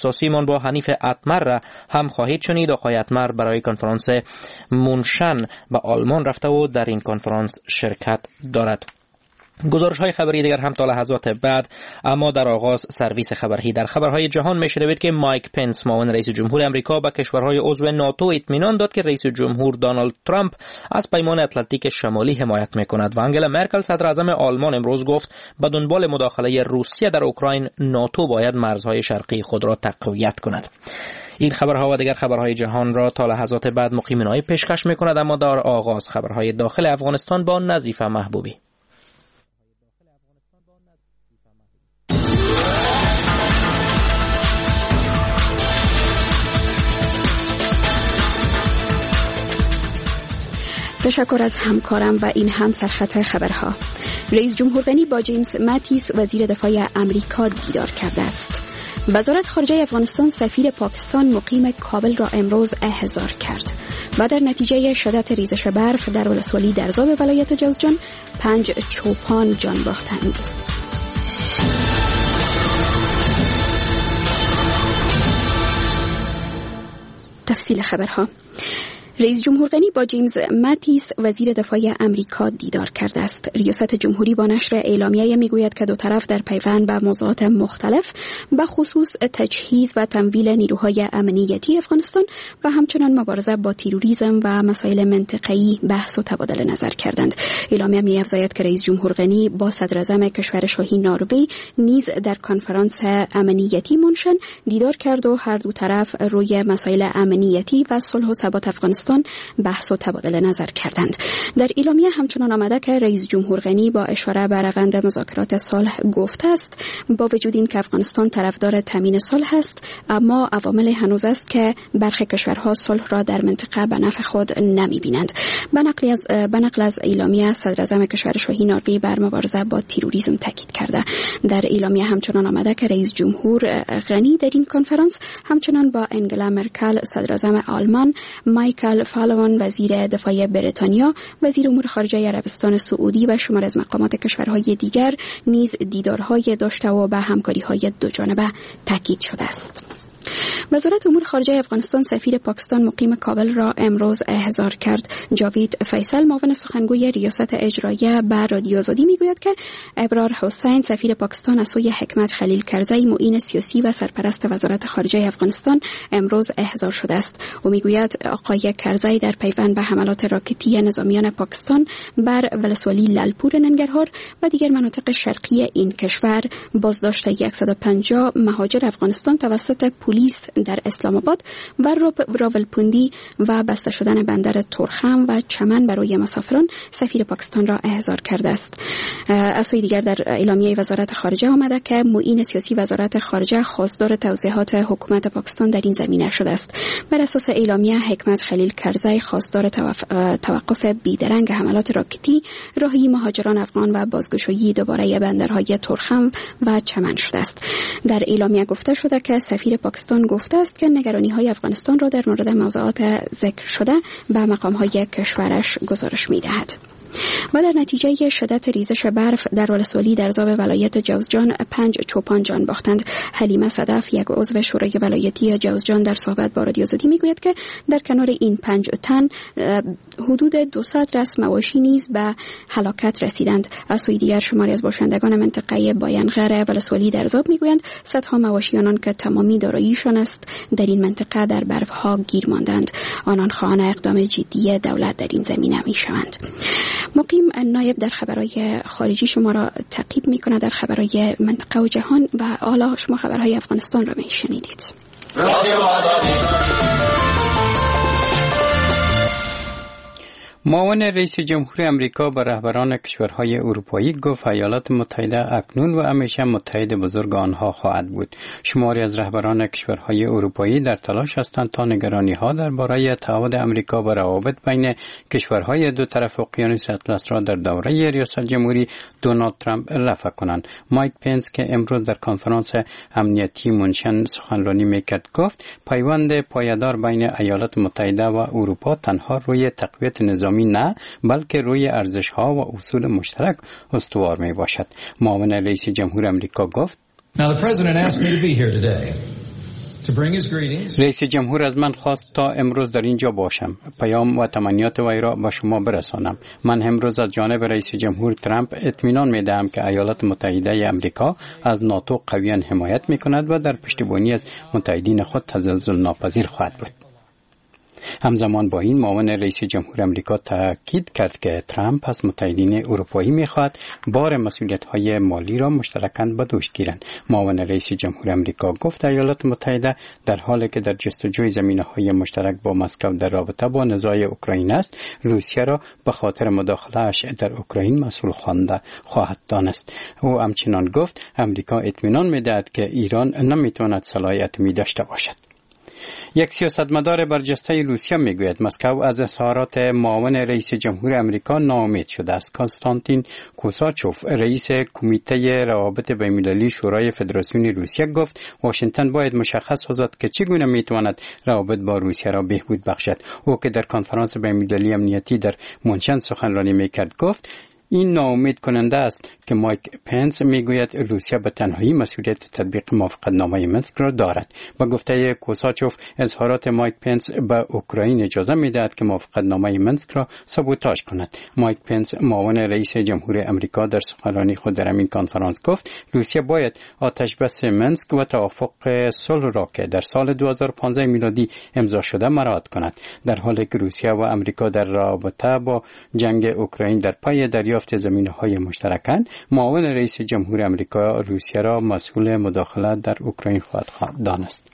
اختصاصی من با حنیف اتمر را هم خواهید شنید. آقای اتمر برای کنفرانس مونشن به آلمان رفته و در این کنفرانس شرکت دارد. گزارش های خبری دیگر هم تا لحظات بعد، اما در آغاز سرویس خبری. در خبرهای جهان میشنوید که مایک پنس معاون رئیس جمهور امریکا به کشورهای عضو ناتو اطمینان داد که رئیس جمهور دونالد ترامپ از پیمان اتلانتیک شمالی حمایت میکند و انگلا مرکل صدر اعظم آلمان امروز گفت به دنبال مداخله روسیه در اوکراین ناتو باید مرزهای شرقی خود را تقویت کند. این خبرها و دیگر خبرهای جهان را تا لحظات بعد مقیم نای پیشکش میکند، اما در آغاز خبرهای داخل افغانستان با نظیفه محبوبی. تشکر از همکارم و این هم سرخط خبرها. رئیس جمهور غنی با جیمز ماتیس وزیر دفاع امریکا دیدار کرده است. وزارت خارجه افغانستان سفیر پاکستان مقیم کابل را امروز احضار کرد و در نتیجه شدت ریزش برف در ولسوالی درزا به ولایت جوزجان 5 چوپان جان باختند. تفصیل خبرها. رئیس جمهور غنی با جیمز ماتیس وزیر دفاع امریکا دیدار کرده است. ریاست جمهوری با نشر اعلامیه میگوید که دو طرف در پیوند به موضوعات مختلف به خصوص تجهیز و تمویل نیروهای امنیتی افغانستان و همچنان مبارزه با تروریسم و مسائل منطقه‌ای بحث و تبادل نظر کردند. اعلامیه می‌افزاید که رئیس جمهور غنی با صدر اعظم کشور شاهی نروژ نیز در کنفرانس امنیتی مونشن دیدار کرد و هر دو طرف روی مسائل امنیتی و صلح و ثبات افغانستان بحث و تبادل نظر کردند. در اعلامیه همچنان آمده که رئیس جمهور غنی با اشاره به روند مذاکرات صلح گفته است با وجود این که افغانستان طرفدار تامین صلح است، اما عوامل هنوز است که برخی کشورها صلح را در منطقه به نفع خود نمی‌بینند. به نقل از اعلامیه صدر اعظم کشور شاهی نروژ بر مبارزه با تروریسم تاکید کرده. در اعلامیه همچنان آمده که رئیس جمهور غنی در این کنفرانس همچنان با انگلا مرکل صدر اعظم آلمان، مایکل فالون وزیر دفاع بریتانیا، وزیر امور خارجه عربستان سعودی و شمار از مقامات کشورهای دیگر نیز دیدارهای داشته و به همکاری‌های دوجانبه تاکید شده است. وزارت امور خارجه افغانستان سفیر پاکستان مقیم کابل را امروز احضار کرد. جاوید فیصل معاون سخنگوی ریاست اجراییه به رادیو آزادی میگوید که ابرار حسین سفیر پاکستان از سوی حکمت خلیل کرزی معین سیاسی و سرپرست وزارت خارجه افغانستان امروز احضار شده است. او میگوید آقای کرزی در پیوند به حملات راکتی نظامیان پاکستان بر ولسوالی لالپور ننگرهار و دیگر مناطق شرقی این کشور بازداشت 150 مهاجر افغانستان توسط پلیس در اسلام آباد و راولپیندی و بسته شدن بندر تورخم و چمن برای مسافران سفیر پاکستان را احضار کرده است. از سوی دیگر در اعلامیه وزارت خارجه آمده که معین سیاسی وزارت خارجه خواستار توضیحات حکومت پاکستان در این زمینه شده است. بر اساس اعلامیه حکمت خلیل کرزی خواستار توقف بیدرنگ حملات راکتی، راهی مهاجران افغان و بازگشایی دوباره بندرهای تورخم و چمن شده است. در اعلامیه گفته شده که سفیر پاکستان گفته است که نگرانی‌های افغانستان را در مورد موضوعات ذکر شده به مقام‌های کشورش گزارش می‌دهد. و در نتیجه شدت ریزش برف در ولسوالی درزا به ولایت جوزجان 5 چوپان جان باختند. حلیمه صدف یک عضو شورای ولایتی جوزجان در صحبت با رادیو آزادی میگوید که در کنار این 5 تن حدود 200 رأس مواشی نیز به هلاکت رسیدند. از سوی دیگر شماری از باشندگان منطقه باینغر ولسوالی درزا میگویند صدها مواشی آنان که تمامی داراییشان است در این منطقه در برفها گیر ماندند. آنان خواهان اقدام جدی دولت در این زمینه میشوند. مقیم نایب در خبرهای خارجی شما را تعقیب میکنه در خبرهای منطقه و جهان و حالا شما خبرهای افغانستان را میشنیدید. معاون رئیس جمهور امریکا به رهبران کشورهای اروپایی گفت ایالات متحده اکنون و همیشه متحد بزرگ آنها خواهد بود. شماری از رهبران کشورهای اروپایی در تلاش هستند تا نگرانی‌ها درباره تعهد امریکا به روابط بین کشورهای دو طرف اقیانوس اطلس را در دوره ریاست جمهوری دونالد ترامپ رفع کنند. مایک پنس که امروز در کنفرانس امنیتی مونشن سخنرانی میکرد گفت پیوند پایدار بین ایالات متحده و اروپا تنها روی تقویت نظامی نه بلکه روی ارزش‌ها و اصول مشترک استوار می باشد. معاون رئیس جمهور امریکا گفت Now the president asked me to be here today رئیس جمهور از من خواست تا امروز در اینجا باشم، پیام و تمنیات وی را به شما برسانم. من امروز از جانب رئیس جمهور ترامپ اطمینان می‌دهم که ایالات متحده آمریکا از ناتو قویاً حمایت می‌کند و در پشتیبانی از متحدین خود تزلزل ناپذیر خواهد بود. همزمان با این معاون رئیس جمهور آمریکا تاکید کرد که ترامپ از متحدین اروپایی می‌خواهد بار مسئولیت‌های مالی را مشترکاً به دوش گیرند. معاون رئیس جمهور آمریکا گفت ایالات متحده در حالی که در جستجوی زمینه‌های مشترک با مسکو در رابطه با نزاع اوکراین است، روسیه را به خاطر مداخله‌اش در اوکراین مسئول خوانده خواهد دانست. او همچنین گفت آمریکا اطمینان می‌دهد که ایران نمی‌تواند سلاح اتمی داشته باشد. یک سیاستمدار برجسته روسیه میگوید مسکو از اظهارات معاون رئیس جمهور آمریکا ناامید شده است. کنستانتین کوساچوف رئیس کمیته روابط بین‌المللی شورای فدراسیون روسیه گفت واشنگتن باید مشخص سازد که چگونه میتواند روابط با روسیه را بهبود بخشد. او که در کنفرانس بین‌المللی امنیتی در مونشن سخنرانی میکرد گفت این ناامید کننده است که مایک پنس میگوید روسیه به تنهایی مسئولیت تطبیق موافقتنامه منسک را دارد. با گفته کوساچوف اظهارات مایک پنس به اوکراین اجازه میدهد که موافقتنامه منسک را سابوتاژ کند. مایک پنس معاون رئیس جمهور آمریکا در سخنرانی خود در همین کنفرانس گفت روسیه باید آتشبس منسک و توافق صلح را که در سال 2015 میلادی امضا شده مراعات کند. در حالی که روسیه و آمریکا در رابطه با جنگ اوکراین در پای دریافت زمینه‌های مشترکاند، معاون رئیس جمهور آمریکا روسیه را مسئول مداخله در اوکراین خواهد دانست.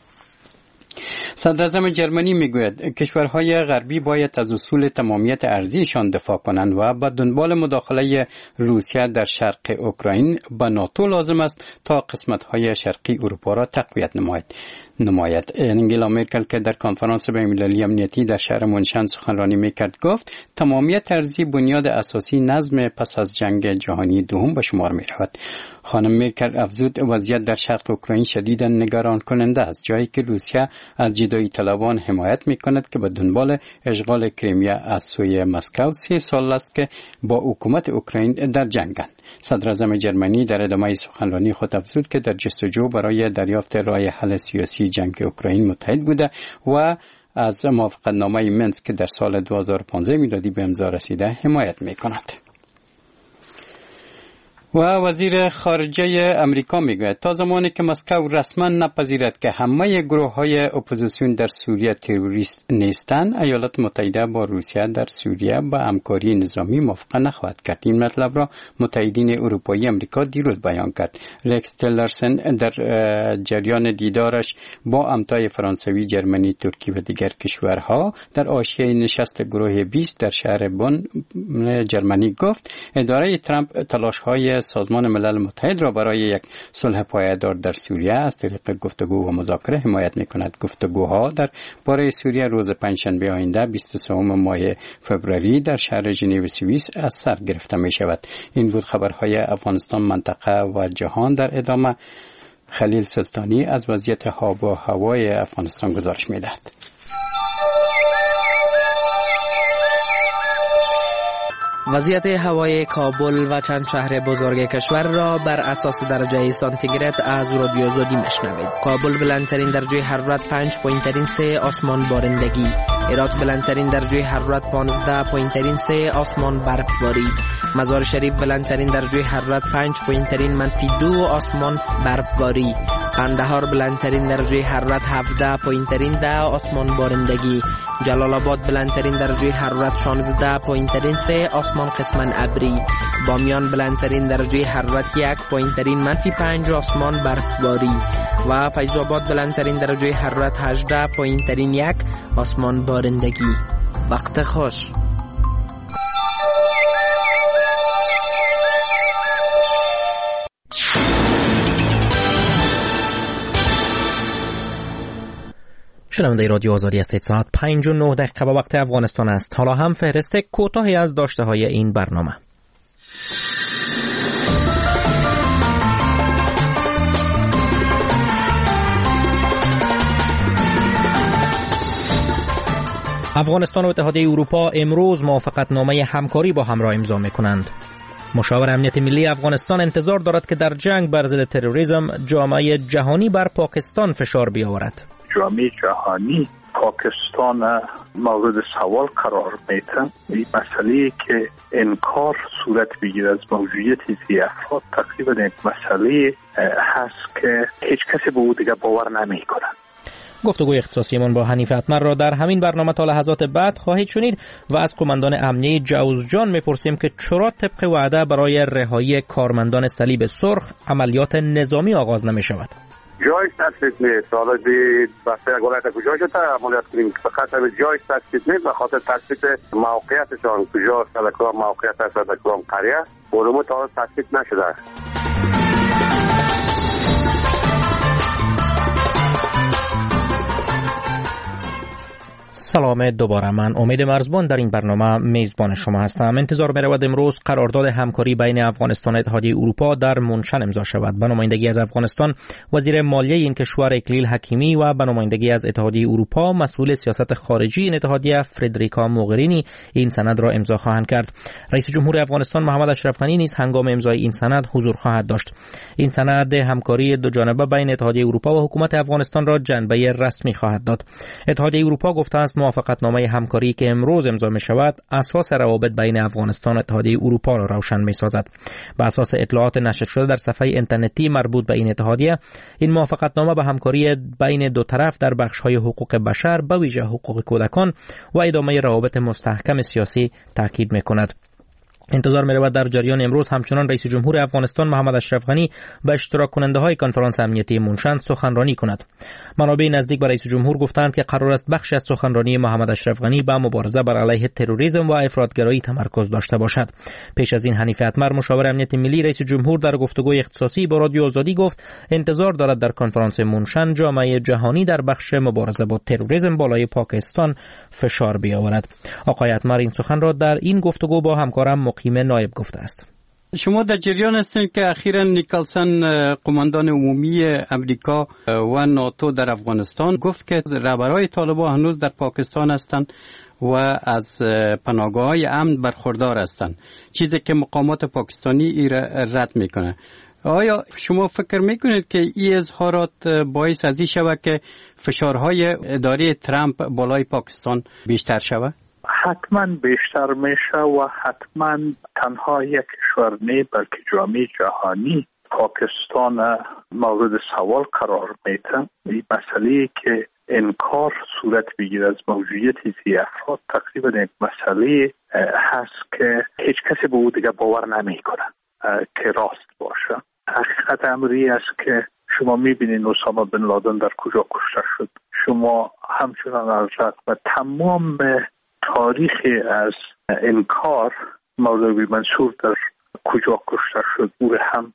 صدر اعظم جرمنی میگوید کشورهای غربی باید از اصول تمامیت ارضیشان دفاع کنند و به دنبال مداخله روسیه در شرق اوکراین به ناتو لازم است تا قسمت‌های شرقی اروپا را تقویت نماید. انگلا مرکل که در کنفرانس بین‌المللی امنیتی در شهر مونشن سخنرانی میکرد گفت تمامیت ارضی بنیاد اساسی نظم پس از جنگ جهانی دوم به شمار میرود. خانم مرکل افزود وضعیت در شرق اوکراین شدیداً نگران کننده است، جایی که روسیه از جدایی طلبان حمایت میکند که به دنبال اشغال کریمیا از سوی مسکو 3 سال است که با حکومت اوکراین در جنگند. صدر اعظم جرمنی در ادامه سخنرانی خود افزود که در جستجو برای دریافت راه حل سیاسی جنگ اوکراین متحد بوده و از موافقتنامه منسک که در سال 2015 میلادی به امضا رسیده حمایت میکند. و وزیر خارجه امریکا میگوید تا زمانی که مسکو رسما نپذیرد که همه گروه‌های اپوزیسیون در سوریه تروریست نیستند، ایالات متحده با روسیه در سوریه با همکاری نظامی موافقه نخواهد کرد. این مطلب را متحدین اروپایی امریکا دیروز بیان کرد. رکس تیلرسن در جریان دیدارش با امتای فرانسوی، جرمنی، ترکی و دیگر کشورها در حاشیه نشست گروه 20 در شهر بن جرمنی گفت اداره ترامپ تلاش‌های سازمان ملل متحد را برای یک صلح پایدار در سوریه از طریق گفتگو و مذاکره حمایت می‌کند. گفتگوها در باره سوریه روز پنجشنبه آینده 23 ماه فوریه در شهر ژنو سوئیس از سر گرفته می‌شود. این بود خبرهای افغانستان، منطقه و جهان. در ادامه خلیل سلطانی از وضعیت آب و هوای افغانستان گزارش می‌دهد. وضعیت هوای کابل و چند شهر بزرگ کشور را بر اساس درجه سانتیگراد از رادیو زودی مشنوید. کابل بلندترین درجه حرارت 5.3 آسمان بارندگی، هرات بلندترین درجه حرارت 15.3 آسمان برفباری، مزار شریف بلندترین درجه حرارت 5.2 آسمان برفباری، قندهار بلندترین درجه حرارت 17.2 آسمان بارندگی، جلال آباد بلندترین درجه حرارت 16.3 آسمان قسماً ابری، بامیان بلندترین درجه حرارت 1.5 آسمان برفباری و فیض آباد بلندترین درجه حرارت 18.1 آسمان بارندگی. وقت خوش. شنونده رادیو آزادی هستید. ساعت 5:09 به وقت افغانستان است. حالا هم فهرست کوتاهی از داشته های این برنامه. افغانستان و اتحادیه اروپا امروز موافقتنامه همکاری با هم را امضا می‌کنند. مشاور امنیت ملی افغانستان انتظار دارد که در جنگ بر ضد تروریسم جامعه جهانی بر پاکستان فشار بیاورد. جامعه جهانی پاکستان مورد سوال قرار میده. این مسئله که انکار صورت بگیره از موجودیت این افراد تقریبا یک مسئله هست که هیچ کسی به او دیگه باور نمیکنه. گفتگوی اختصاصیمان با حنیف اتمر را در همین برنامه تا لحظات بعد خواهید شنید و از قماندان امنیه جوزجان میپرسیم که چرا طبق وعده برای رهایی کارمندان صلیب سرخ عملیات نظامی آغاز نمی شود. جایش تثبیت نیست. حالا بسته ولایت کجا شده عملیات کنیم، فقط جایش تثبیت نیست و خاطر تثبیت موقعیتشان کجا است، در کدام موقعیت است، در کدام قریه علوم تا تثبیت نشده. سلام دوباره، من امید مرزبان در این برنامه میزبان شما هستم. انتظار می‌رود امروز قرارداد همکاری بین افغانستان و اتحادیه اروپا در منشن امضا شود. به نمایندگی از افغانستان وزیر مالیه این کشور اکلیل حکیمی و به نمایندگی از اتحادیه اروپا مسئول سیاست خارجی این اتحادیه فردریکا موغرینی این سند را امضا خواهند کرد. رئیس جمهور افغانستان محمد اشرف غنی نیز هنگام امضای این سند حضور خواهد داشت. این سند همکاری دو جانبه بین اتحادیه اروپا و حکومت افغانستان را جنبه رسمی خواهد داد. اتحادیه اروپا گفته است موافقتنامه همکاری که امروز امضا می شود اساس روابط بین افغانستان و اتحادیه اروپا را روشن می سازد. بر اساس اطلاعات نشر شده در صفحه اینترنتی مربوط به این اتحادیه، این موافقتنامه به همکاری بین دو طرف در بخش‌های حقوق بشر به ویژه حقوق کودکان و ادامه روابط مستحکم سیاسی تاکید می کند. انتظار می‌رود در جریان امروز همچنان رئیس جمهور افغانستان محمد اشرف غنی به اشتراک کننده‌های کنفرانس امنیتی منشن سخنرانی کند. منابع نزدیک به رئیس جمهور گفتند که قرار است بخشی از سخنرانی محمد اشرف غنی به مبارزه بر علیه تروریسم و افراطگرایی تمرکز داشته باشد. پیش از این حنیف اتمر مشاور امنیت ملی رئیس جمهور در گفتگوی اختصاصی با رادیو آزادی گفت انتظار دارد در کنفرانس منشن جامعه جهانی در بخش مبارزه با تروریسم بالای پاکستان فشار بیاورد. آقای اتمر این سخن را در این گفتگو با همکارم مقیم نایب گفته است. شما در جریان هستید که اخیراً نیکلسن قماندان عمومی امریکا و ناتو در افغانستان گفت که رهبران طالبان هنوز در پاکستان هستند و از پناهگاه‌های امن برخوردار هستند، چیزی که مقامات پاکستانی رد میکنه. آیا شما فکر میکنید که این اظهارات باعث از این شود که فشارهای اداره ترامپ بالای پاکستان بیشتر شود؟ حتما بیشتر میشه و حتما تنها یک کشور نه بلکه جامعه جهانی پاکستان مورد سوال قرار میده. این مسئله که انکار صورت بگیره از موجودیت این افراد تقریبا یک مسئله هست که هیچ کسی به او دیگه باور نمیکنه که راست باشه. حقیقت امری است که شما میبینید اسامه بن لادن در کجا کشته شد. شما همچنان از رغم تمام تاریخی از انکار مولوی منصور در کجا کشته شد او هم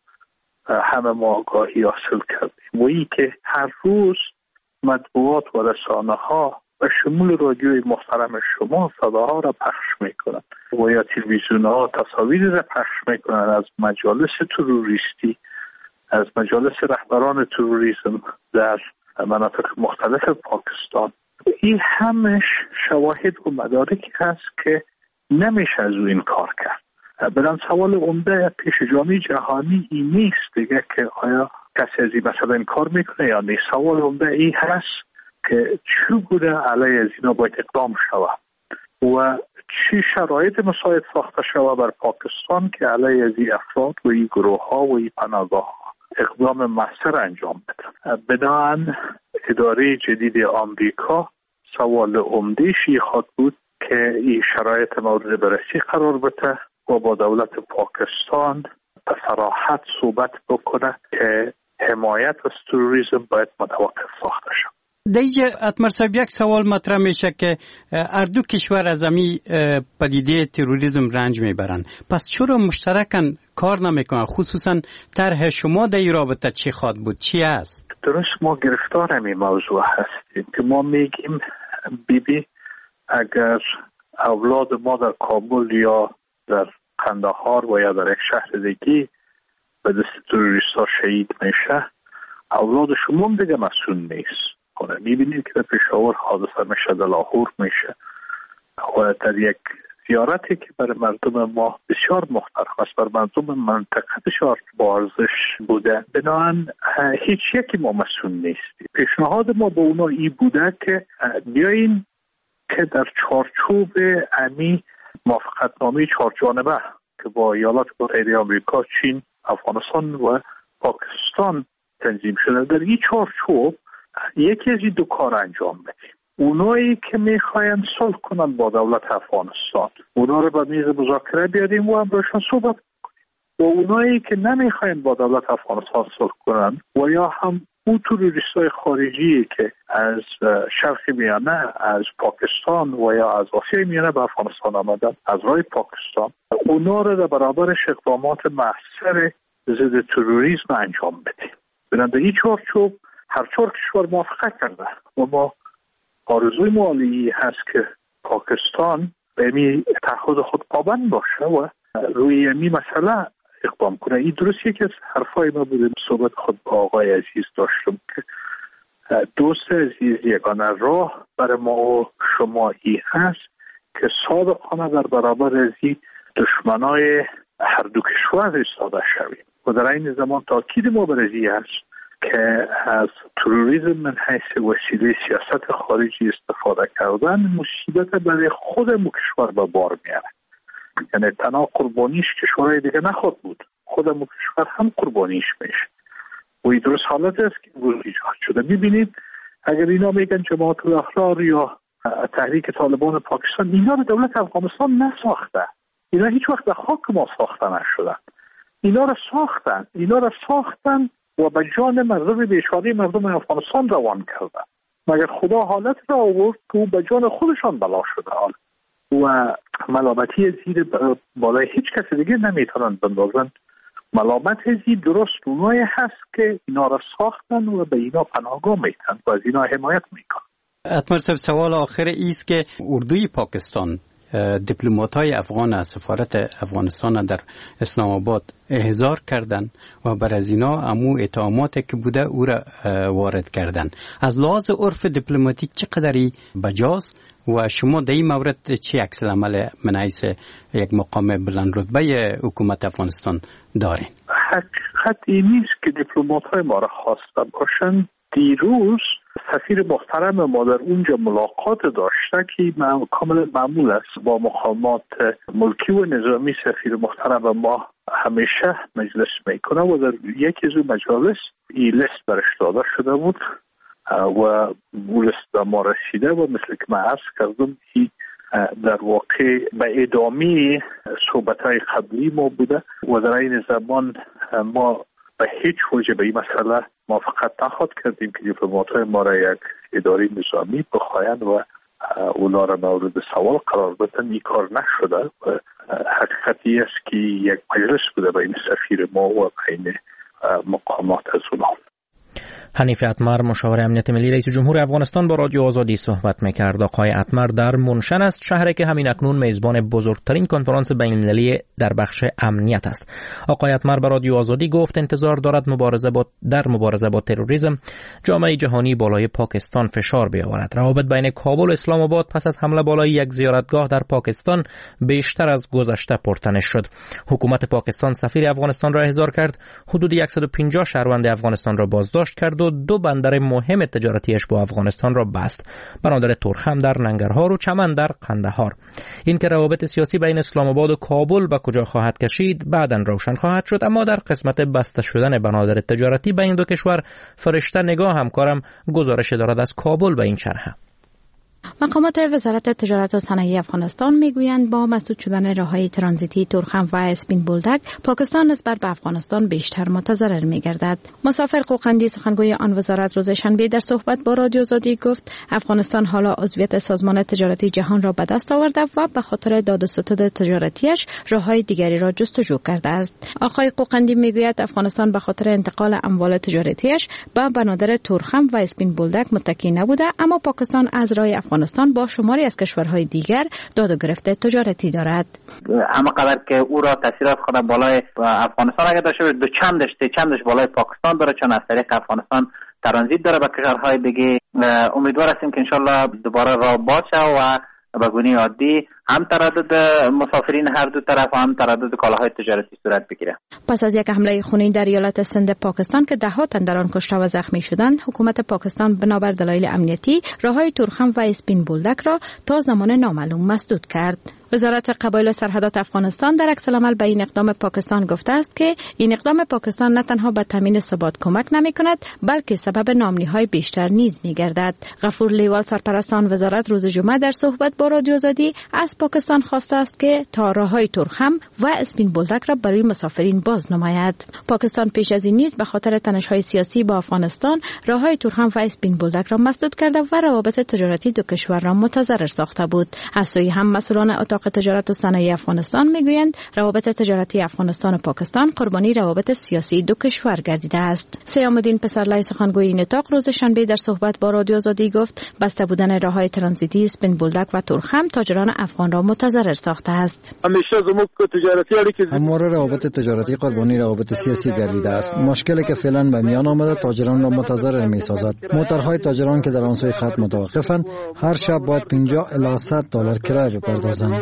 همه ما آگاهی حاصل کردیم. و این که هر روز مطبوعات و رسانه ها و شمول رادیوی محترم شما صداها را پخش میکنند و یا تلویزیون ها تصاویر را پخش میکنند از مجالس تروریستی، از مجالس رهبران تروریسم در مناطق مختلف پاکستان. این همش شواهد و مدارکی هست که نمیشه از او انکار کرد. بلند سوال عمده پیش جامعه جهانی این نیست دیگه که آیا کسی از این مسئله انکار میکنه یا نیست. سوال عمده این هست که چگونه علیه از اینا باید اقدام شود و چی شرایط مساعد ساخته شود بر پاکستان که علیه از این افراد و این گروه ها و این پناهگاه ها اقدام محصر انجام بدن. بنابراین اداره جدید آمریکا سوال عمده‌ای خواهد بود که این شرایط مورد بررسی قرار بده و با دولت پاکستان به صراحت صحبت بکنه که حمایت از تروریسم باید متوقف ساخته شد. دیگه اتمر صاحب یک سوال مطرح میشه که هر دو کشور از امی پدیده تروریسم رنج میبرن، پس چرا مشترکاً کار نمیکنن؟ خصوصا طرح شما در این رابطه چی خواد بود؟ چی است؟ درست ما گرفتار همین موضوع هستیم که ما میگیم بیبی اگر اولاد ما در کابل یا در قندهار و یا در یک شهر دیگه به دست تروریستا شهید میشه، اولاد شما هم دیگه مسئول نیست. میبینید که در پشاور حادثه میشه، در لاهور میشه و در یک زیارتی که برای مردم ما بسیار محترم است، برای مردم منطقه بسیار با ارزش بوده. بنابراین هیچ یکی ما مسئول نیستیم. پیشنهاد ما به اونا این بوده که بیاییم که در چارچوب امی موافقتنامه 4 جانبه که با ایالات متحده آمریکا، چین، افغانستان و پاکستان تنظیم شده، در این چارچوب یکی از این دو کار انجام بدیم. اونایی که میخواین صلح کنن با دولت افغانستان، اونا رو به میز مذاکره بیاریم و هم باشون صحبت کنیم. و اونایی که نمیخواین با دولت افغانستان صلح کنن و یا هم اون تروریستای خارجی که از شرق میانه، از پاکستان و یا از آسیای میانه به افغانستان آمدن از راه پاکستان، اونا رو در برابرش اقدامات محصر ضد تروریسم انجام بدیم. بنابراین این چارچوب هر 4 کشور موافقت کرده و ما آرزوی مالی هست که پاکستان به این تعهد خود پابند باشه و روی این مسئله اقدام کنه. این درسته که از حرفای ما بودیم، صحبت خود با آقای عزیز داشتم که دوست عزیز، یگانه راه برای ما و شما ای هست که صادقانه در برابر از این دشمنای هر دو کشور ایستاده شویم و در این زمان تاکید ما بر این هست که از تروریسم من حیث وسیله سیاست خارجی استفاده کردن مصیبت برای خودمون کشور به بار میاره. یعنی تنها قربانیش کشورهای دیگه نخواهد بود، خودمون کشور هم قربانیش میشه و این درست حالت است که ایجاد شده. ببینید اگر اینا میگن جماعت الاحرار یا تحریک طالبان پاکستان، اینا رو دولت افغانستان نساخته، اینا هیچ وقت در خاک ما ساخته نشدن، اینا رو ساختن و به جان مردم بیچاره مردم افغانستان روان کردن. مگر خدا حالت را آورد که او به جان خودشان بلا شده و ملامتی زیر بالای هیچ کس دیگه نمیتونن بندازن. ملامت زیر درست اونایی هست که اینا را ساختن و به اینا پناهگاه میتن و از اینا حمایت میکنن. اتمر صاحب، سوال آخر ایست که اردوی پاکستان دیپلمات‌های افغان از سفارت افغانستان در اسلام آباد احضار کردند و بر از اینا امو اتهاماتی که بوده او را وارد کردند. از لحاظ عرف دیپلماتیک چقدری بجاست و شما در این مورد چه عکس العمل من حیث یک مقام بلند رتبه حکومت افغانستان دارین؟ حقیقت این نیست که دیپلمات‌های ما را خواسته باشند. دیروز سفیر محترم ما در اونجا ملاقات داشته که کاملا معمول است با مقامات ملکی و نظامی. سفیر محترم ما همیشه مجلس میکنه و در یکی از اون مجالس این لیست برش داده شده بود و اون لیست به ما رسیده و مثل که من عرض کردم در واقع به ادامه صحبت‌های قبلی ما بوده و در این زمان ما به هیچ وجه به این مسئله موافقت نخواهد کردیم که دیپلمات‌های ما را یک اداره نظامی بخواهند و اونا را مورد سوال قرار بدن. این کار نشده و حقیقتی است که یک مجلس بوده بین سفیر ما و بین مقامات از اونا. حنیف اتمر، مشاور امنیت ملی رئیس جمهور افغانستان، با رادیو آزادی صحبت می‌کرد. آقای اتمر در منشن است، شهری که همین اکنون میزبان بزرگترین کنفرانس بین‌المللی در بخش امنیت است. آقای اتمر به رادیو آزادی گفت انتظار دارد مبارزه با تروریسم جامعه جهانی بالای پاکستان فشار بیاورد. روابط بین کابل و اسلام آباد پس از حمله بالای یک زیارتگاه در پاکستان بیشتر از گذشته پرتنش شد. حکومت پاکستان سفیر افغانستان را احضار کرد، حدود 150 شهروند افغانستان را بازداشت کرد و 2 بندر مهم تجارتیش با افغانستان را بست، بندر تورخم در ننگرهار و چمن در قندهار. این که روابط سیاسی بین اسلام آباد و کابل به کجا خواهد کشید بعداً روشن خواهد شد، اما در قسمت بسته شدن بنادر تجارتی بین دو کشور فرشته نگاه همکارم گزارش دارد از کابل به این چرخه. مقامات وزارت تجارت و صنایع افغانستان میگویند با مسدود شدن راههای ترانزیتی تورخم و اسپین بولدک، پاکستان نسبت به افغانستان بیشتر متضرر میگردد. مسافر قوقندی سخنگوی آن وزارت روز شنبه در صحبت با رادیو آزادی گفت افغانستان حالا عضویت سازمان تجارتی جهان را به دست آورده و به خاطر داد و ستد تجارتیش راههای دیگری را جستجو کرده است. آقای قوقندی میگوید افغانستان به خاطر انتقال اموال تجارتیش به بنادر تورخم و اسپین بولدک متکی نبوده، اما پاکستان از راه افغانستان با شماری از کشورهای دیگر داد و گرفت تجارتی دارد. اما قدر که او را تاثیرات خود بالای افغانستان اگر داشته باشه، چندش بالای پاکستان داره، چون از طریق افغانستان ترانزیت داره به کشورهای دیگه. امیدوار هستیم که انشالله دوباره راه باز شه و به گونه عادی هم تردد مسافرین هر دو طرف و هم تردد کالاهای تجارتی صورت بگیره. پس از یک حمله خونین در ایالت سند پاکستان که ده‌ها تن در آن کشته و زخمی شدند، حکومت پاکستان بنابر دلایل امنیتی راههای تورخم و اسپین بولدک را تا زمان نامعلوم مسدود کرد. وزارت قبایل سرحدات افغانستان در عکس العمل به این اقدام پاکستان گفته است که این اقدام پاکستان نه تنها به تامین ثبات کمک نمی‌کند بلکه سبب ناامنی‌های بیشتر نیز می‌گردد. غفور لیوال سرپرست آن وزارت روز جمعه در صحبت با رادیو آزادی از پاکستان خواسته است که تا راههای تورخم و اسپین بولدک را برای مسافرین باز نماید. پاکستان پیش از این نیز به خاطر تنش‌های سیاسی با افغانستان راههای تورخم و اسپین بولدک را مسدود کرده و روابط تجارتی دو کشور را متضرر ساخته بود. از سوی هم مسئولان اتاق تجارت و صنایع افغانستان میگویند روابط تجارتی افغانستان و پاکستان قربانی روابط سیاسی دو کشور گردیده است. سیام‌الدین پسرلای سخنگوی این اتاق روز شنبه در صحبت با رادیو آزادی گفت بسته بودن راههای ترانزیتی اسپین بولدک و تورخم تاجران افغان را متضرر ساخته است. همیشه زموږ تجارتی اړیکې همواره روابط تجارتی قربانی روابط سیاسی گردیده است. مشکلی که فعلا به میان آمده تاجران را متضرر می‌سازد. موتورهای تاجران که در آن سوی خط متوقفند هر شب باید 50 الی 100 دلار کرایه بپردازند.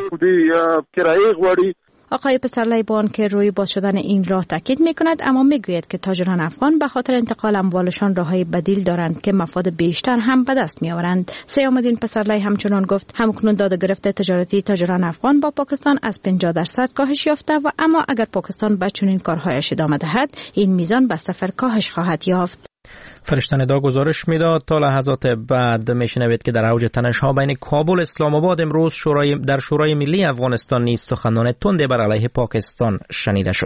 آقای پسرلای با آنکه روی باز شدن این راه تاکید می‌کند، اما میگوید که تاجران افغان به خاطر انتقال اموالشان راههای بدیل دارند که مفاد بیشتر هم به دست می‌آورند. سیام‌الدین پسرلای همچنان گفت همکنون داد و گرفت تجارتی تاجران افغان با پاکستان از 50% کاهش یافته و اما اگر پاکستان به چنین کارهایش ادامه دهد این میزان به صفر کاهش خواهد یافت. فرشته ندا گزارش میداد تا لحظات بعد میشنوید که در اوج تنش‌ها بین کابل اسلام آباد امروز در شورای ملی افغانستان نیز سخنان تندی بر علیه پاکستان شنیده شد.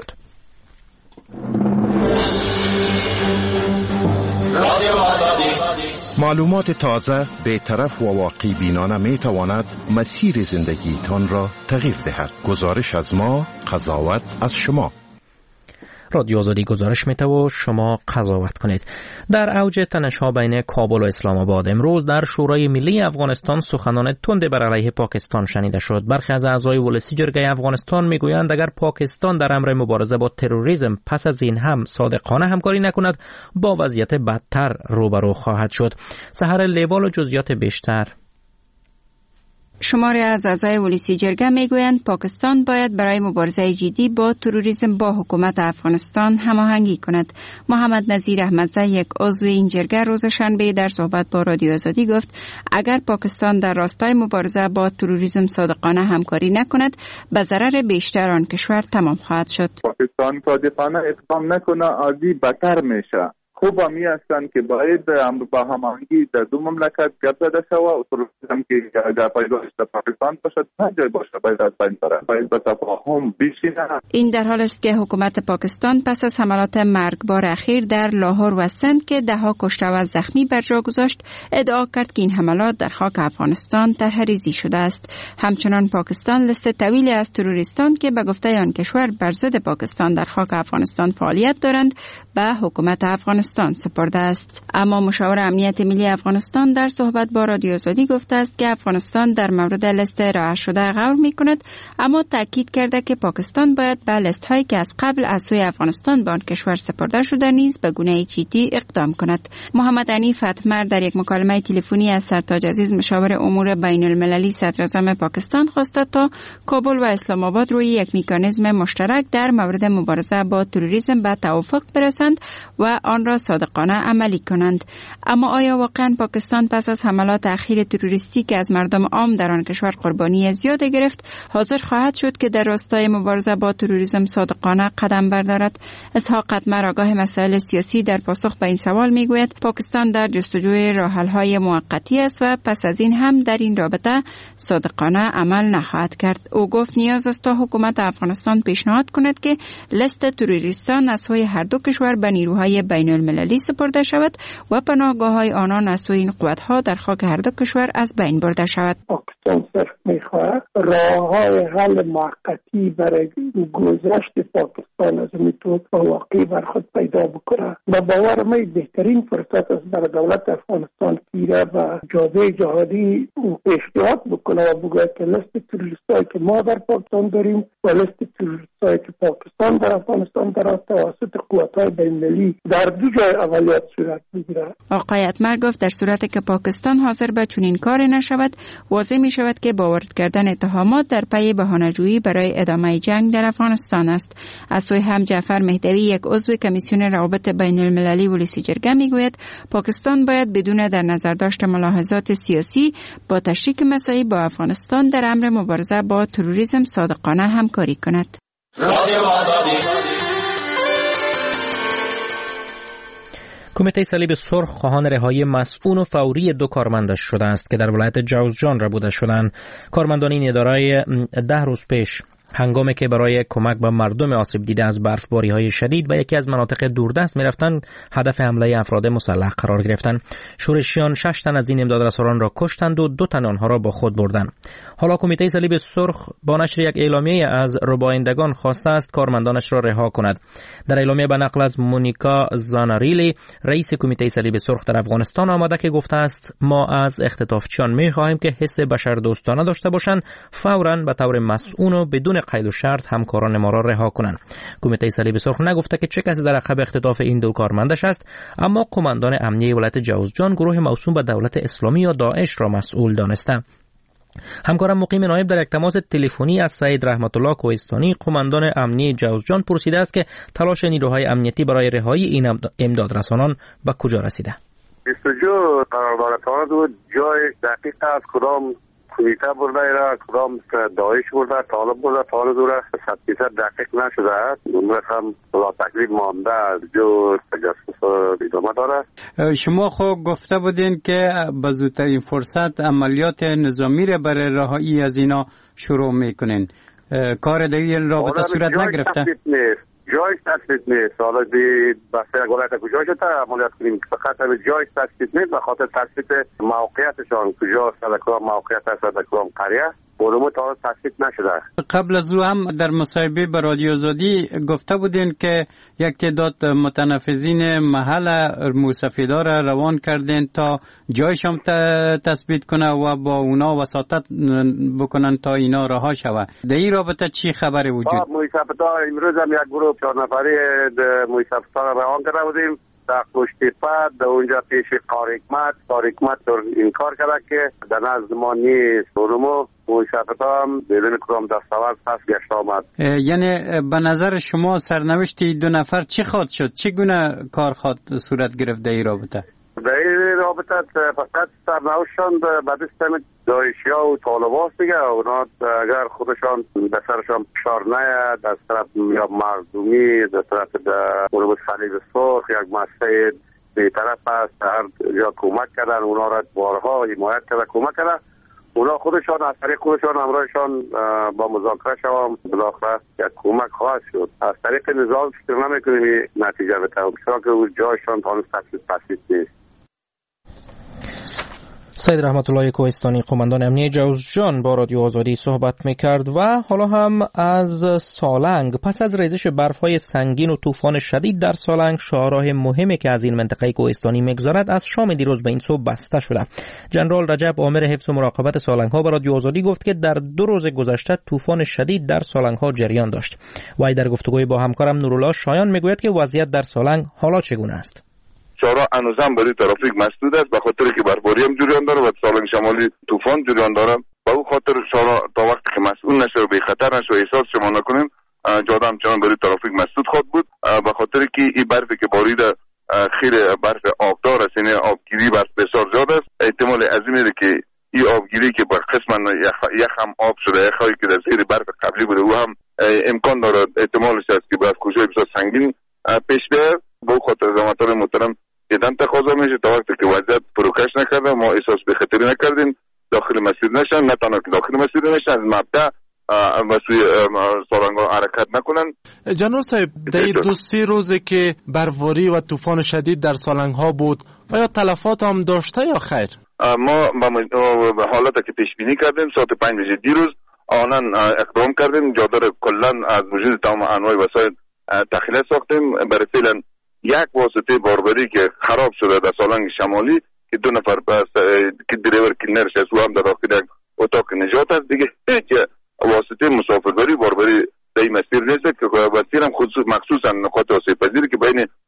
معلومات تازه، بی‌طرف و واقعی بینانه می تواند مسیر زندگیتان را تغییر دهد. گزارش از ما، قضاوت از شما. رادیو آزادی گزارش میده و شما قضاوت کنید. در اوج تنش‌ها بین کابل و اسلام آباد امروز در شورای ملی افغانستان سخنان تند بر علیه پاکستان شنیده شد. برخی از اعضای ولسی جرگه افغانستان میگویند اگر پاکستان در امر مبارزه با تروریسم پس از این هم صادقانه همکاری نکند با وضعیت بدتر روبرو خواهد شد. سحر لیوال و جزئیات بیشتر. شماری از اعضای ولسی جرگه میگویند پاکستان باید برای مبارزه جدی با تروریسم با حکومت افغانستان هماهنگی کند. محمد نظیر احمدزی، یک عضو این جرگه، روز شنبه در صحبت با رادیو آزادی گفت اگر پاکستان در راستای مبارزه با تروریسم صادقانه همکاری نکند به ضرر بیشتر آن کشور تمام خواهد شد. پاکستان صادقانه اقدام نکنه عادی بدتر میشه. خوب همی هستند که باید با هماهنگی در دو مملکت گپ زده شود و تروریسم که در پایگاهش در پاکستان باشد نه جای باشه باید از بین بره، باید به تفاهم بشینه. این در حال است که حکومت پاکستان پس از حملات مرگبار اخیر در لاهور و سند که ده‌ها کشته و زخمی بر جا گذاشت ادعا کرد که این حملات در خاک افغانستان طرح‌ریزی شده است. همچنان پاکستان لیست طویلی از تروریستان که به گفته آن کشور بر ضد پاکستان در خاک افغانستان فعالیت دارند به حکومت افغانستان سپرده است. اما مشاور امنیت ملی افغانستان در صحبت با رادیو آزادی گفته است که افغانستان در مورد لیست ارائه شده غور می‌کند، اما تاکید کرده که پاکستان باید به لیست‌هایی که از قبل از سوی افغانستان به آن کشور سپرده شده نیز به گونه جدی اقدام کند. محمد عنیف فتمر در یک مکالمه تلفنی از سرتاج عزیز مشاور امور بین المللی صدراعظم پاکستان خواسته تا کابل و اسلام آباد روی یک مکانیزم مشترک در مورد مبارزه با تروریسم به توافق برسند و آن را صادقانه عملی کنند. اما آیا واقعا پاکستان پس از حملات اخیر تروریستی که از مردم عام در آن کشور قربانی زیاد گرفت حاضر خواهد شد که در راستای مبارزه با تروریسم صادقانه قدم بردارد؟ اسحاق قدمر، آگاه مسائل سیاسی، در پاسخ به این سوال میگوید پاکستان در جستجوی راه‌حل‌های موقتی است و پس از این هم در این رابطه صادقانه عمل نخواهد کرد. او گفت نیاز است تا حکومت افغانستان پیشنهاد کند که لیست تروریستان از سوی هر دو کشور به نیروهای بین المللی سپرده شود و پناهگاه‌های آنان از سوی این قوت‌ها در خاک هر دو کشور از بین برده شود. پاکستان صرف می‌خواهد راه‌های حل موقتی برای گذشت پاکستان از میتونه واقعی بر خود پیدا بکنه. با باور من بهترین فرصت است برای دولت افغانستان که به جامعه جهانی پیشنهاد بکنه و بگوید که لیست تروریستایی که ما در پاکستان داریم و لیست تروریستایی که پاکستان در افغانستان دارد توسط قوت‌های بین‌المللی در دو جای عملیات صورت میگیره. آقای اتمر گفت در صورتی که پاکستان حاضر به چنین کاری نشود، واضح می شود که با وارد کردن اتهامات در پی بهانه‌جویی برای ادامه جنگ در افغانستان است. از سوی هم جعفر مهدوی، یک عضو کمیسیون روابط بین المللی ولسی جرگه میگوید پاکستان باید بدون در نظر داشت ملاحظات سیاسی با تشریک مساعی با افغانستان در امر مبارزه با تروریسم صادقانه همکاری کند. کمیته صلیب سرخ خواهان رهایی مسئول و فوری 2 کارمندش شده است که در ولایت جوزجان ربوده شدند. کارمندان این اداره 10 روز پیش هنگامی که برای کمک به مردم آسیب دیده از برفباری‌های شدید به یکی از مناطق دوردست می‌رفتند، هدف حمله افراد مسلح قرار گرفتند. شورشیان 6 تن از این امدادرسانان را کشتند و 2 تن آنها را با خود بردند. حالا کمیته صلیب سرخ با نشر یک اعلامیه از ربایندگان خواسته است کارمندانش را رها کند. در اعلامیه به نقل از مونیکا زاناریلی، رئیس کمیته صلیب سرخ در افغانستان آمده که گفته است ما از اختطافچیان می‌خواهیم که حس بشردوستانه داشته باشند فوراً به طور مسئول و بدون قید و شرط همکاران ما را رها کنند. کمیته صلیب سرخ نگفته که چه کسی در عقب اختطاف این 2 کارمندش است، اما قماندان امنیه ولایت جوزجان گروه موسوم به دولت اسلامی یا داعش را مسئول دانسته. همکارم مقیم نایب در یک تماس تلفنی از سید رحمت الله کوهستانی قماندان امنیه جوزجان پرسیده است که تلاش نیروهای امنیتی برای رهایی این امدادرسانان به کجا رسیده. استودیو قراردادها دو جای دقیق از کدام کمیته برده را، کدام داعش برده، طالب برده، طالب دوره 100% دقیق نشده است. اون هم بلا تکلیف مانده از جو تجسس ادامه داره. شما خود گفته بودین که به زودترین فرصت عملیات نظامی را برای رهایی از اینا شروع میکنین. کار در این رابطه صورت نگرفته؟ جای تثبیت نیست. حالا بسته ولایت کجا شده عملیات کنیم، فقط جای تثبیت نیست به خاطر تثبیت موقعیتشان کجا است، در کدام موقعیت است، در کدام قریه اونمو تا تثبیت نشده. قبل از او هم در مصاحبه با رادیو آزادی گفته بودین که یک تعداد متنفذین محل موسفیدا را روان کردین تا جایشان تثبیت کنه و با اونا وساطت بکنن تا اینا رها شود. در این رابطه چی خبری وجود؟ موسفیدا امروز هم یک گروه 4 نفری موسفیدا را روان کرده بودیم در قشتیپه، در اونجا پیش قارحکمت این کار کرده که در نزد ما نیست. اونمو موسفیدا هم بدون کدام دستاورد پس گشت آمد. یعنی به نظر شما سرنوشت 2 نفر چی خواهد شد؟ چی گونه کار خواهد صورت گرفت در این رابطه؟ در این رابطه فقط سرنوشتشان به دست داعشیا و طالباست دیگه. اونا اگر خودشان به سرشان فشار نیاد از طرف یا مردمی، در طرف قربت صلیب سرخ یک مسئله به طرف است، هر جا کمک کردن اونا را بارها حمایت کرده کمک کرده، اونا خودشان از طریق خودشان همراهشان با مذاکره شوام بالاخره یک کمک خواهد شد. از طریق نظام فکر نمیکنیم نتیجه بده، چون که او جایشان تانست تثبیت نیست. سید رحمت الله کوهستانی قماندان امنیه جوزجان با رادیو آزادی صحبت میکرد. و حالا هم از سالنگ. پس از ریزش برف‌های سنگین و طوفان شدید در سالنگ، شاهراه مهمی که از این منطقه کوهستانی میگذرد از شام دیروز به این سو بسته شده. جنرال رجب عامر حفظ و مراقبت سالنگ‌ها به رادیو آزادی گفت که در 2 روز گذشته طوفان شدید در سالنگ‌ها جریان داشت. وی در گفتگوی با همکارم نورالله شایان میگوید که وضعیت در سالنگ حالا چگونه است. شهرها هنوزم برای ترافیک مسدود است به خاطر که برفباری هم جریان داره و سالنگ شمالی طوفان جریان داره. به او خاطر شهرها تا وقتی که مسئول نشه و بی خطر نشه و احساس شما نکنیم جاده همچنان برای ترافیک مسدود خواهد بود، به خاطر که این برفی که باریده خیر برف آبدار است، یعنی آبگیری برف بسیار زیاد است. احتمال عظیمی است که این آبگیری که با قسما یخ هم آب شده، یخایی که در زیر برف قبلی بوده او هم امکان داره، احتمالش است که برف کوچه بسیار سنگین پیش بیاید. به او خاطر زمانتار محترم دیدن تقاضا میشه تا وقتی که وضعیت پروکش نکرده ما احساس به خطری نکردیم داخل مسیر نشن، نه تنها که داخل مسیر نشن از مبدا مسوی سالنگ‌ها حرکت نکنن. جنرال صاحب در 2-3 روزه که برفباری و طوفان شدید در سالنگ‌ها بود آیا تلفات هم داشته یا خیر؟ ما به حالتی که پیش بینی کردیم ساعت 5 بجه دیروز آنن اقدام کردیم، جاده را کلا از وجود تمام انواع وسایل تخلیه ساختیم. برای فعلا یک واسطه باربری که خراب شده در سالنگ شمالی که 2 نفر که دریور کلینرش است و هم در داخل یک اتاق نجات است، دیگه هیچ واسطه مسافربری باربری در این مسیر نیست که مسیر هم مخصوصا نقاط آسیب پذیری که بین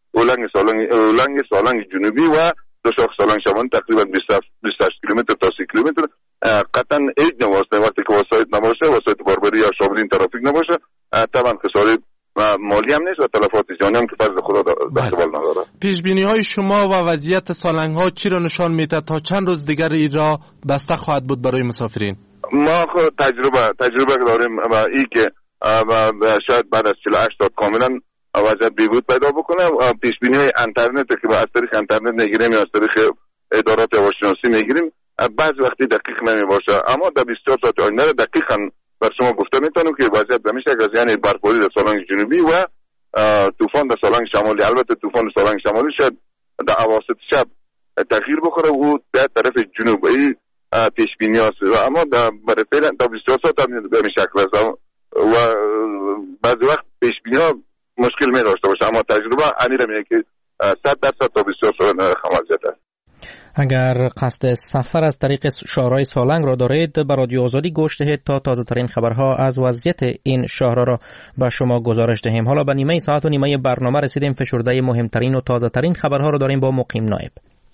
اولنگ سالنگ جنوبی و دو شاخ سالنگ شمالی تقریبا 28 کیلومتر تا 30 کیلومتر. قطعا هیچ نواسطه وقتی که وسایط نباشه، وسایط باربری یا شاملین ترافیک نباشه، طبعا خساره مالی هم نیست و تلفات جانی هم که فرض خدا به احتمال نداره. پیش بینی های شما و وضعیت سالنگ ها چی را نشان میده؟ تا چند روز دیگر این را بسته خواهد بود برای مسافرین؟ ما خود تجربه داریم و این که شاید بعد از 48 ساعت کاملا وضعیت بهبود پیدا بکنه. پیش بینی های اینترنت که از طریق اینترنت میگیریم یا از طریق ادارات هواشناسی میگیریم بعض وقتی دقیق نمیباشه، اما در 24 ساعت آینده دقیقاً بر شما گفته میتونم که وضعیت بمیشه از یعنی برفباری در سالنگ جنوبی و طوفان در سالنگ شمالی. البته طوفان سالنگ شمالی شاید در اواسط شب تغییر بخوره و در طرف جنوبی پیش بینی هست، اما برای فعلا تا 24 ساعت به این شکل است و بعضی وقت پیش بینی ها مشکل می داشته باشه، اما تجربه انیره میگه که 100% تا 24 ساعت وضعیت است. اگر قصد سفر از طریق شاهراه سالنگ را دارید، به رادیو آزادی گوش دهید تا تازه ترین خبرها از وضعیت این شاهراه را به شما گزارش دهیم. حالا به نیمه ساعت و نیمه برنامه رسیدیم. فشرده مهمترین و تازه ترین خبرها را داریم با مقیم نایب.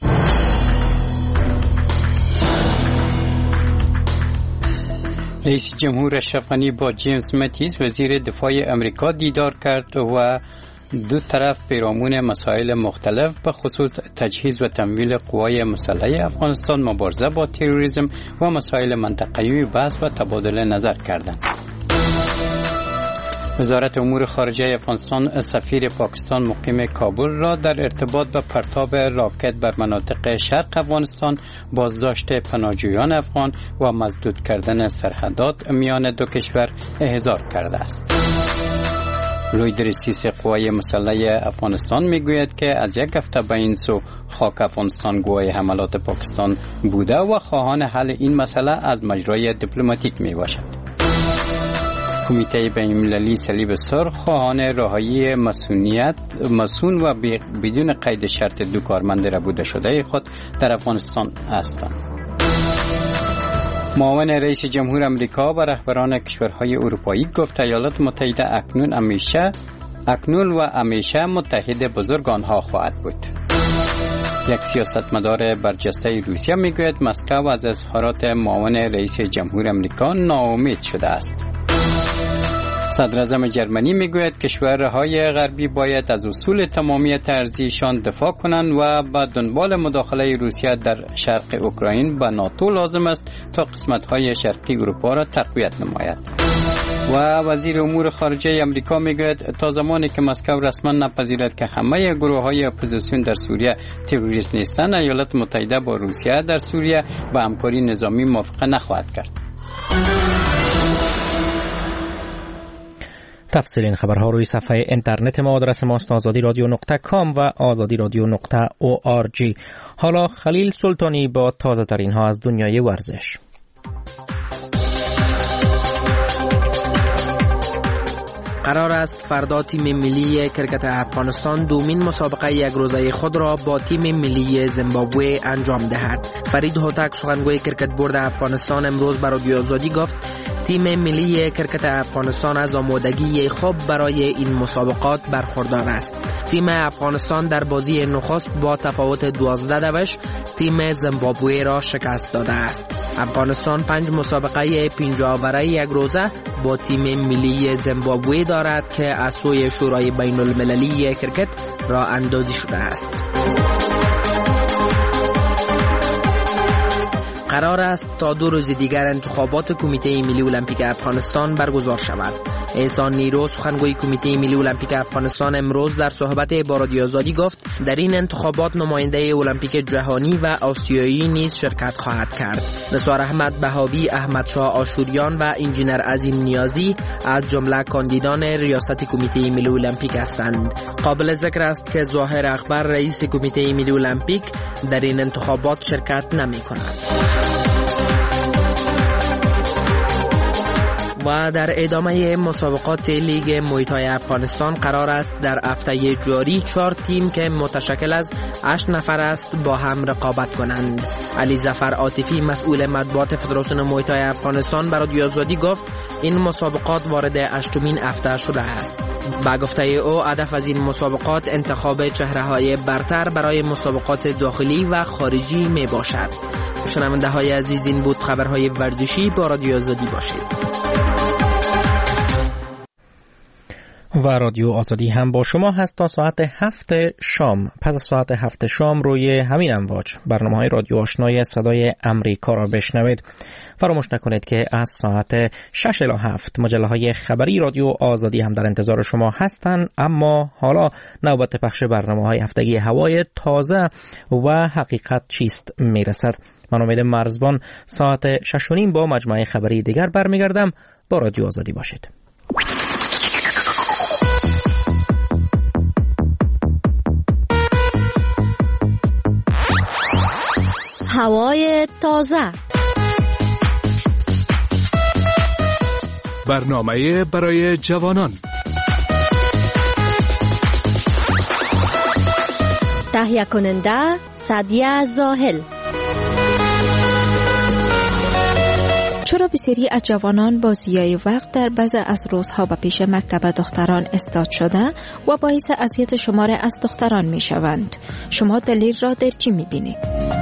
رئیس جمهور اشرف غنی با جیمز ماتیس وزیر دفاع امریکا دیدار کرد و دو طرف پیرامون مسائل مختلف به خصوص تجهیز و تمویل قوای مسلح افغانستان، مبارزه با تروریسم و مسائل منطقه‌ای بحث و تبادل نظر کردند. وزارت امور خارجه افغانستان سفیر پاکستان مقیم کابل را در ارتباط به پرتاب راکت بر مناطق شرق افغانستان، بازداشت پناهجویان افغان و مسدود کردن سرحدات میان دو کشور احضار کرده است. لوی رئیس قوای مسلح افغانستان میگوید که از یک هفته به این سو خاک افغانستان گواه حملات پاکستان بوده و خواهان حل این مسئله از مجرای دیپلماتیک می باشد. کمیته بین‌المللی صلیب سرخ خواهان رهایی مسئول و بدون قید شرط دو کارمند ربوده شده خود در افغانستان هستند. معاون رئیس جمهور امریکا و رهبران کشورهای اروپایی گفت ایالات متحده اکنون و همیشه متحد بزرگ آنها خواهد بود. یک سیاستمدار برجسته روسیه میگوید مسکو از اظهارات معاون رئیس جمهور امریکا ناامید شده است. صدر اعظم جرمنی میگوید کشورهای غربی باید از اصول تمامیت ارضیشان دفاع کنند و به دنبال مداخله روسیه در شرق اوکراین به ناتو لازم است تا قسمت‌های شرقی اروپا را تقویت نماید. و وزیر امور خارجه امریکا میگوید تا زمانی که مسکو رسما نپذیرد که همه گروه‌های اپوزیسیون در سوریه تروریست نیستند، ایالات متحده با روسیه در سوریه به همکاری نظامی موافقه نخواهد کرد. تفصیل این خبرها روی صفحه اینترنت ما، آدرس ماست azadi.radio.com و azadi.radio.org. حالا خلیل سلطانی با تازه ترین ها از دنیای ورزش. قرار است فردا تیم ملی کرکت افغانستان دومین مسابقه یک روزه خود را با تیم ملی زیمبابوه انجام دهد. فرید هوتک سخنگوی کرکت بورد افغانستان امروز بر رادیو آزادی گفت تیم ملی کرکت افغانستان از آمادگی خوب برای این مسابقات برخوردار است. تیم افغانستان در بازی نخست با تفاوت 12 تیم زیمبابوه را شکست داده است. افغانستان 5 مسابقه 50 آوره یک روزه با تیم ملی زیمبابوه دارد که از سوی شورای بین المللی کرکت راه اندازی شده است. قرار است تا 2 روز دیگر انتخابات کمیته ملی المپیک افغانستان برگزار شود. احسان نیرو سخنگوی کمیته ملی المپیک افغانستان امروز در صحبت با رادیو آزادی گفت در این انتخابات نماینده المپیک جهانی و آسیایی نیز شرکت خواهد کرد. نثار احمد بهاوی، احمد شاه آشوریان و انجینر عظیم نیازی از جمله کاندیدان ریاست کمیته ملی المپیک هستند. قابل ذکر است که ظاهر اکبر رئیس کمیته ملی المپیک در این انتخابات شرکت نمی کند. و در ادامه مسابقات لیگ موی تای افغانستان قرار است در هفته جاری 4 تیم که متشکل از 8 نفر است با هم رقابت کنند. علی ظفر عاطفی مسئول مطبوعات فدراسیون موی تای افغانستان برای رادیو آزادی گفت این مسابقات وارد 8مین هفته شده است. با گفته او هدف از این مسابقات انتخاب چهره‌های برتر برای مسابقات داخلی و خارجی می باشد. شنونده های عزیز، این بود خبرهای ورزشی. با رادیو آزادی باشید. و رادیو آزادی هم با شما هست تا ساعت 7 شام. پس از ساعت 7 شام روی همین امواج برنامه‌های رادیو آشنای صدای امریکا را بشنوید. فراموش نکنید که از ساعت 6 الی 7 مجله‌های خبری رادیو آزادی هم در انتظار شما هستند. اما حالا نوبت پخش برنامه‌های هفتگی هوای تازه و حقیقت چیست میرسد. من امید مرزبان ساعت 6:30 با مجموعه خبری دیگر برمیگردم. با رادیو آزادی باشید. هوای تازه، برنامه برای جوانان، تهیه کننده سعدیه زاهل. چرا بسیاری از جوانان با ضیاع وقت در بعضی از روزها به پیش مکتب دختران استاد شده و باعث اذیت شمار از دختران می شوند؟ شما دلیل را در چی می بینید؟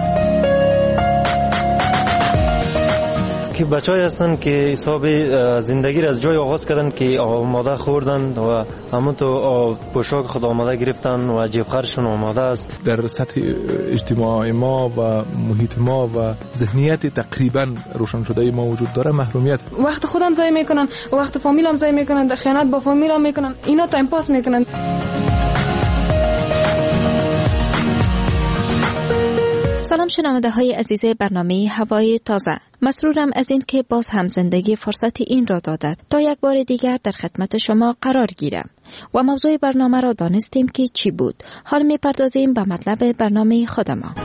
که بچه‌ای هستن که حساب زندگی را از جای آغاز کردن که آماده خوردن و همونطور پوشاک خود آماده گرفتن و جیب خرجشون آماده است. در سطح اجتماع ما و محیط ما و ذهنیت تقریبا روشن شده ما وجود داره محرومیت. وقت خودم ضایع میکنن، وقت فامیلم ضایع میکنن، خیانت با فامیلم میکنن، اینا تایم پاس میکنن. سلام شنونده های عزیز برنامه هوای تازه. مسرورم از این که باز هم زندگی فرصت این را دادد تا یک بار دیگر در خدمت شما قرار گیرم و موضوع برنامه را دانستیم که چی بود. حال می پردازیم به مطلب برنامه خود ما.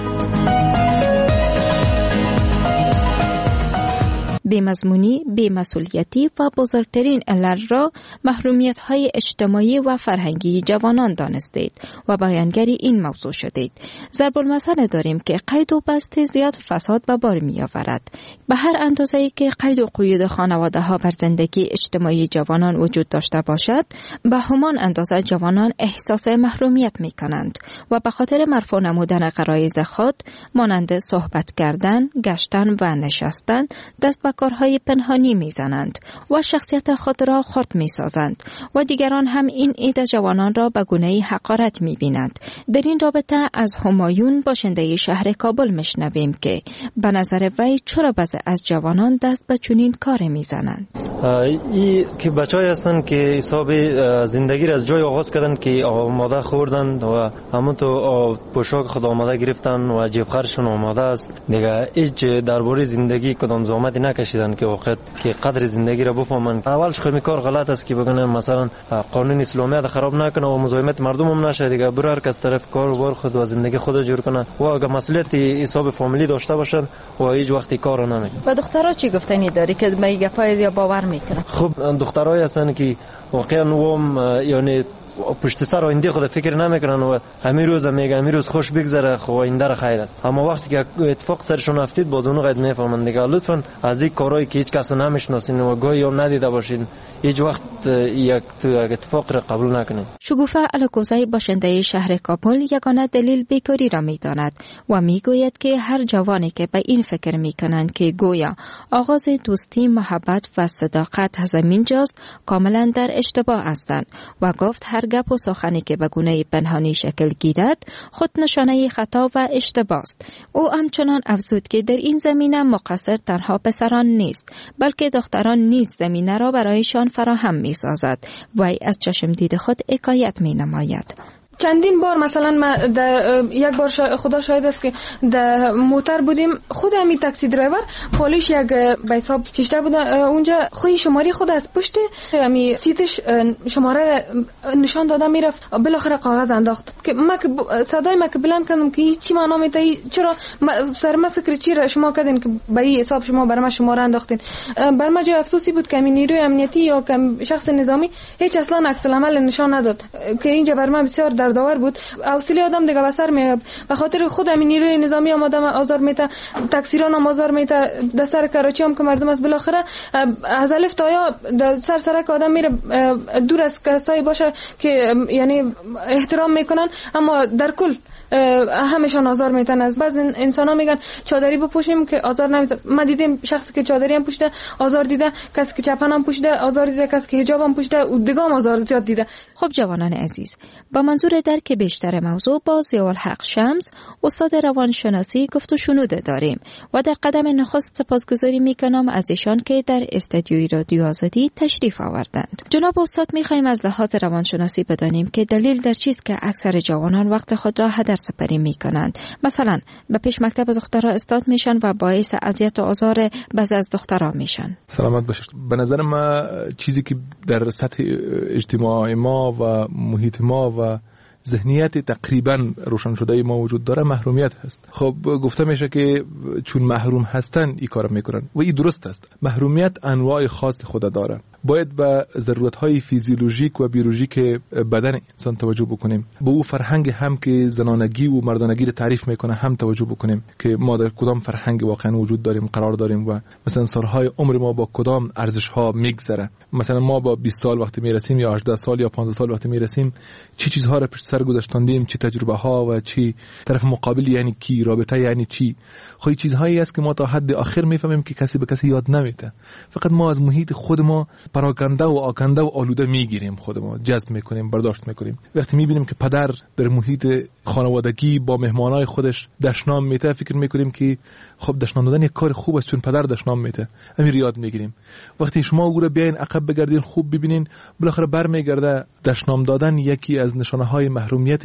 بی‌مضمونی، بی‌مسئولیتی و بزرگترین علت را محرومیت‌های اجتماعی و فرهنگی جوانان دانستید و بیانگری این موضوع شدید. ضرب المثل داریم که قید و بست زیاد فساد به بار می‌آورد. به هر اندازه‌ای که قید و قیود خانواده‌ها بر زندگی اجتماعی جوانان وجود داشته باشد، به همان اندازه جوانان احساس محرومیت می‌کنند و به خاطر مرفوع نمودن غرایز خود مانند صحبت کردن، گشتن و نشستن دست به کارهای پنهانی میزنند و شخصیت خود را خرد میسازند و دیگران هم این عده جوانان را به گونه‌ای حقارت میبینند. در این رابطه از همایون باشنده شهر کابل میشنویم که به نظر وی چرا بعضی از جوانان دست به چنین کار میزنند. این که بچه‌ای هستن که حساب زندگی را از جای آغاز کردن که آماده خوردن و همونطور پوشاک خود آماده گرفتن و جیب خرجشون آماده است. دیگه هیچ درباره زندگی کدام زحمتی نکشیدن که وقت که قدر زندگی را بفهمن. اولش خیلی کار غلط است که بگن مثلا قانون اسلامیت خراب نکنه و مزاحمت مردم هم نشه. دیگه برای هر کس طرف کار و بار خود و زندگی خود جور کنه و اگه مسئولیت حساب فامیلی داشته باشن و هیچ وقتی کار نمیکنه. و دخترها چی گفتنی داری که به این گپای یا باور میکنن؟ خب دخترای هستن که واقعا و یعنی پشت سر آینده خود فکر نمیکنن و همین روز میگه همین روز خوش بگذره خو آینده را خیر است، اما وقتی که اتفاق سرشون افتید باز اون قید میفهمن. دیگه لطفا از این کارهایی که هیچ کس نمیشناسین و گاهی هم ندیده باشین هیچ وقت یک اتفاق را قبول نکنید. شگوفه الکوزی باشنده شهر کابل یگانه دلیل بیکاری را میداند و میگوید که هر جوانی که به این فکر میکنند که گویا آغاز دوستی، محبت و صداقت از همین جاست کاملا در اشتباه هستند و گفت هر گپ و سخنی که به گونه پنهانی شکل گیرد خود نشانه خطا و اشتباه است. او همچنان افزود که در این زمینه مقصر تنها پسران نیست بلکه دختران نیز زمینه را برایشان فراهم می سازد و از چشم دید خود حکایت می نماید. چندین بار مثلا ما یک بار خدا شاهد است که در موتر بودیم، خود همین تاکسی درایور پالیش یک به حساب کشته بود اونجا، خودی شماره خود از پشت همین سیتش شماره نشان داده میرفت، بالاخره کاغذ انداخت که ما صدای ما که بلند کردم که چی معنا میده، چرا سر ما فکر چی را شما کردین که به این حساب شما برای ما شماره انداختین. بر ما جای افسوسی بود که همین نیروی امنیتی یا که شخص نظامی هیچ اصلا عکس العمل نشان نداد که اینجا بر ما بسیار دردآور بود. حوصله آدم دیگه به سر میاد، به خاطر خود همین نیروی نظامی هم آدم آزار میده، تاکسیران هم آزار میده، در سر کراچی هم که مردم از بالاخره از الف تا یا در سرک آدم میره دور از کسایی باشه که یعنی احترام میکنن، اما در کل همشان آزار میتن. از بعض انسان ها میگن چادری بپوشیم که آزار نمیتن. ما دیدیم شخصی که چادری هم پوشیده آزار دیده، کسی که چپن هم پوشیده آزار دیده، کسی که حجاب هم پوشیده و دیگه هم آزار زیاد دیده. خب جوانان عزیز، با منظور درک بیشتر موضوع با ضیاءالحق شمس استاد روانشناسی گفت و شنود داریم و در قدم نخست سپاسگزاری میکنم از ایشان که در استودیوی رادیو آزادی تشریف آوردند. جناب استاد، میخوایم از لحاظ روانشناسی بدانیم که دلیل در چیست که اکثر جوانان وقت خود را هدر سپری میکنند. مثلا به پیش مکتب دخترها استاد میشن و باعث اذیت و آزار بعضی از دخترها میشن. سلامت باشید. به نظر ما چیزی که در سطح اجتماع ما و محیط ما و ذهنیت تقریبا روشن شده ما وجود داره محرومیت هست. خب گفته میشه که چون محروم هستن این کارو میکنن و این درست است. محرومیت انواع خاص خود داره. باید به ضرورت‌های فیزیولوژیک و بیولوژیک بدن انسان توجه بکنیم. به او فرهنگ هم که زنانگی و مردانگی رو تعریف میکنه هم توجه بکنیم که ما در کدام فرهنگ واقعا وجود داریم، قرار داریم و مثلا سالهای عمر ما با کدام ارزش‌ها میگذره. مثلا ما با 20 سال وقتی میرسیم یا 18 سال یا 15 سال وقتی میرسیم چی چیزها رو پشت سر گذاشتیم، چی تجربه ها و چی طرف مقابل یعنی کی، رابطه یعنی چی. خب چیزهایی است که ما تا حد آخر میفهمیم که کسی به کسی یاد نمیده. فقط ما از محیط خود ما پراکنده و آکنده و آلوده میگیریم، خود ما جذب میکنیم، برداشت میکنیم. وقتی میبینیم که پدر در محیط خانوادگی با مهمانای خودش دشنام میده، فکر میکنیم که خب دشنام دادن یک کار خوب است چون پدر دشنام میده، همین یاد میگیریم. وقتی شما او رو بیاین عقب بگردین خوب ببینین، بالاخره برمیگرده دشنام دادن یکی از نشانه های محرومیت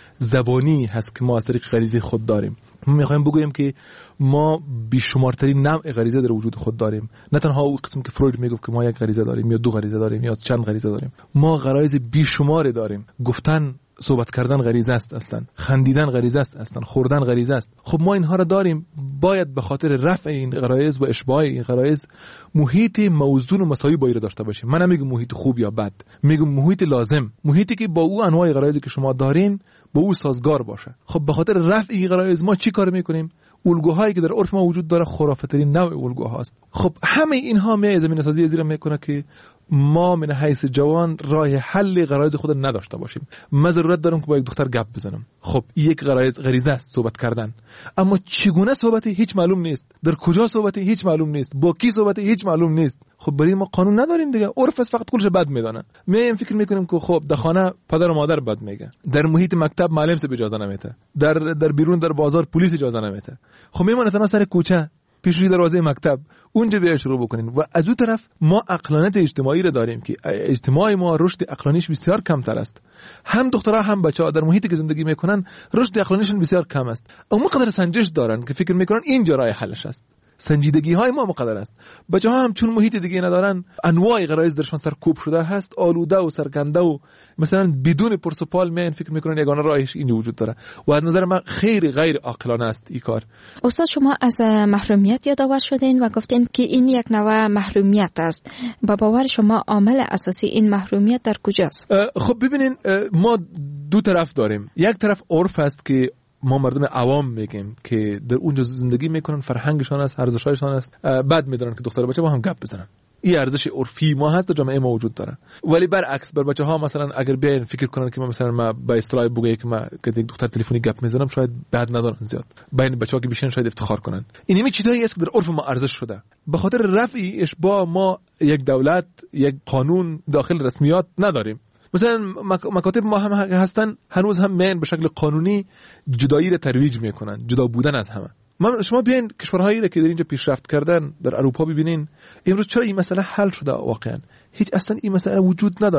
زبانی هست که ما از طریق غریزه خود داریم. ما میخوایم بگوییم که ما بیشمارترین نوع غریزه در وجود خود داریم، نه تنها اون قسم که فروید میگفت که ما یک غریزه داریم یا دو غریزه داریم یا چند غریزه داریم. ما غرایز بیشمار داریم. گفتن، صحبت کردن غریزه است اصلا، خندیدن غریزه است اصلا، خوردن غریزه است. خب ما اینها را داریم. باید به خاطر رفع این غرایز و اشباع این غرایز محیط موزون و مساوی باید داشته باشیم. من نمیگم محیط خوب یا بد، میگم محیط لازم، محیطی که با او انواع غرایزی که شما دارین با او سازگار باشه. خب به خاطر رفع این غرایز ما چی کار میکنیم؟ الگوهایی که در عرف ما وجود داره خرافه‌ترین نوع الگوهاست. خب همه اینها می زمینه سازی زیر میکنه که ما من حیث جوان راه حل غرایز خود نداشته باشیم. من ضرورت دارم که با یک دختر گپ بزنم. خب یک غریزه است صحبت کردن، اما چگونه صحبتی هیچ معلوم نیست، در کجا صحبتی هیچ معلوم نیست، با کی صحبتی هیچ معلوم نیست. خب برای ما قانون نداریم دیگه. عرف فقط کلش بد میدونه. ما فکر میکنیم که خب در خانه پدر و مادر بد میگه، در محیط مکتب معلم سه اجازه نمیده، در بیرون در بازار پلیس اجازه نمیده. خب میمونه تنها سر کوچه پیش روی دروازه مکتب اونجا بیا شروع بکنین. و از اون طرف ما عقلانیت اجتماعی رو داریم که اجتماع ما رشد عقلانیش بسیار کمتر است. هم دخترها هم بچه‌ها در محیطی که زندگی میکنن رشد عقلانیشون بسیار کم است. اما قدر سنجش دارن که فکر میکنن اینجا راه حلش است. سنجیدگی های ما مقدر است. بچه‌ها هم چون محیط دیگه ندارن، انواع غرایز درشون سرکوب شده هست، آلوده و سرکنده و مثلا بدون پرسپال من فکر میکنن یگانه راهش اینجا وجود داره و از نظر من خیر غیر عاقلانه است این کار. استاد، شما از محرومیت یادآور شدین و گفتین که این یک نوع محرومیت است. با باور شما عامل اساسی این محرومیت در کجاست؟ خب ببینین، ما دو طرف داریم. یک طرف عرف است که ما مردم عوام میگیم که در اونجا زندگی میکنن، فرهنگشان است، ارزش‌هایشان است، بعد میدونن که دختر بچه با هم گپ بزنن. این ارزش عرفی ما هست، در جامعه ما وجود داره. ولی برعکس بر بچه‌ها مثلا اگر بیاین فکر کنن که ما با اصطلاح بگویم که ما که یک دختر تلفنی گپ میزنم، شاید بعد ندارن زیاد. بین بچه‌ها که بیشتر شاید افتخار کنن. این چیزایی است که در عرف ما ارزش شده. به خاطر رفع اشباع ما یک دولت، یک قانون داخل رسمیات نداریم. مثلا مکاتب ما هم هستن هنوز هم من به شکل قانونی جدایی رو ترویج میکنن، جدا بودن از همه. شما بیاین کشورهایی رو که در اینجا پیشرفت کردن در اروپا ببینین، امروز چرا این مسئله حل شده؟ واقعا هیچ اصلا این مسئله وجود نداره.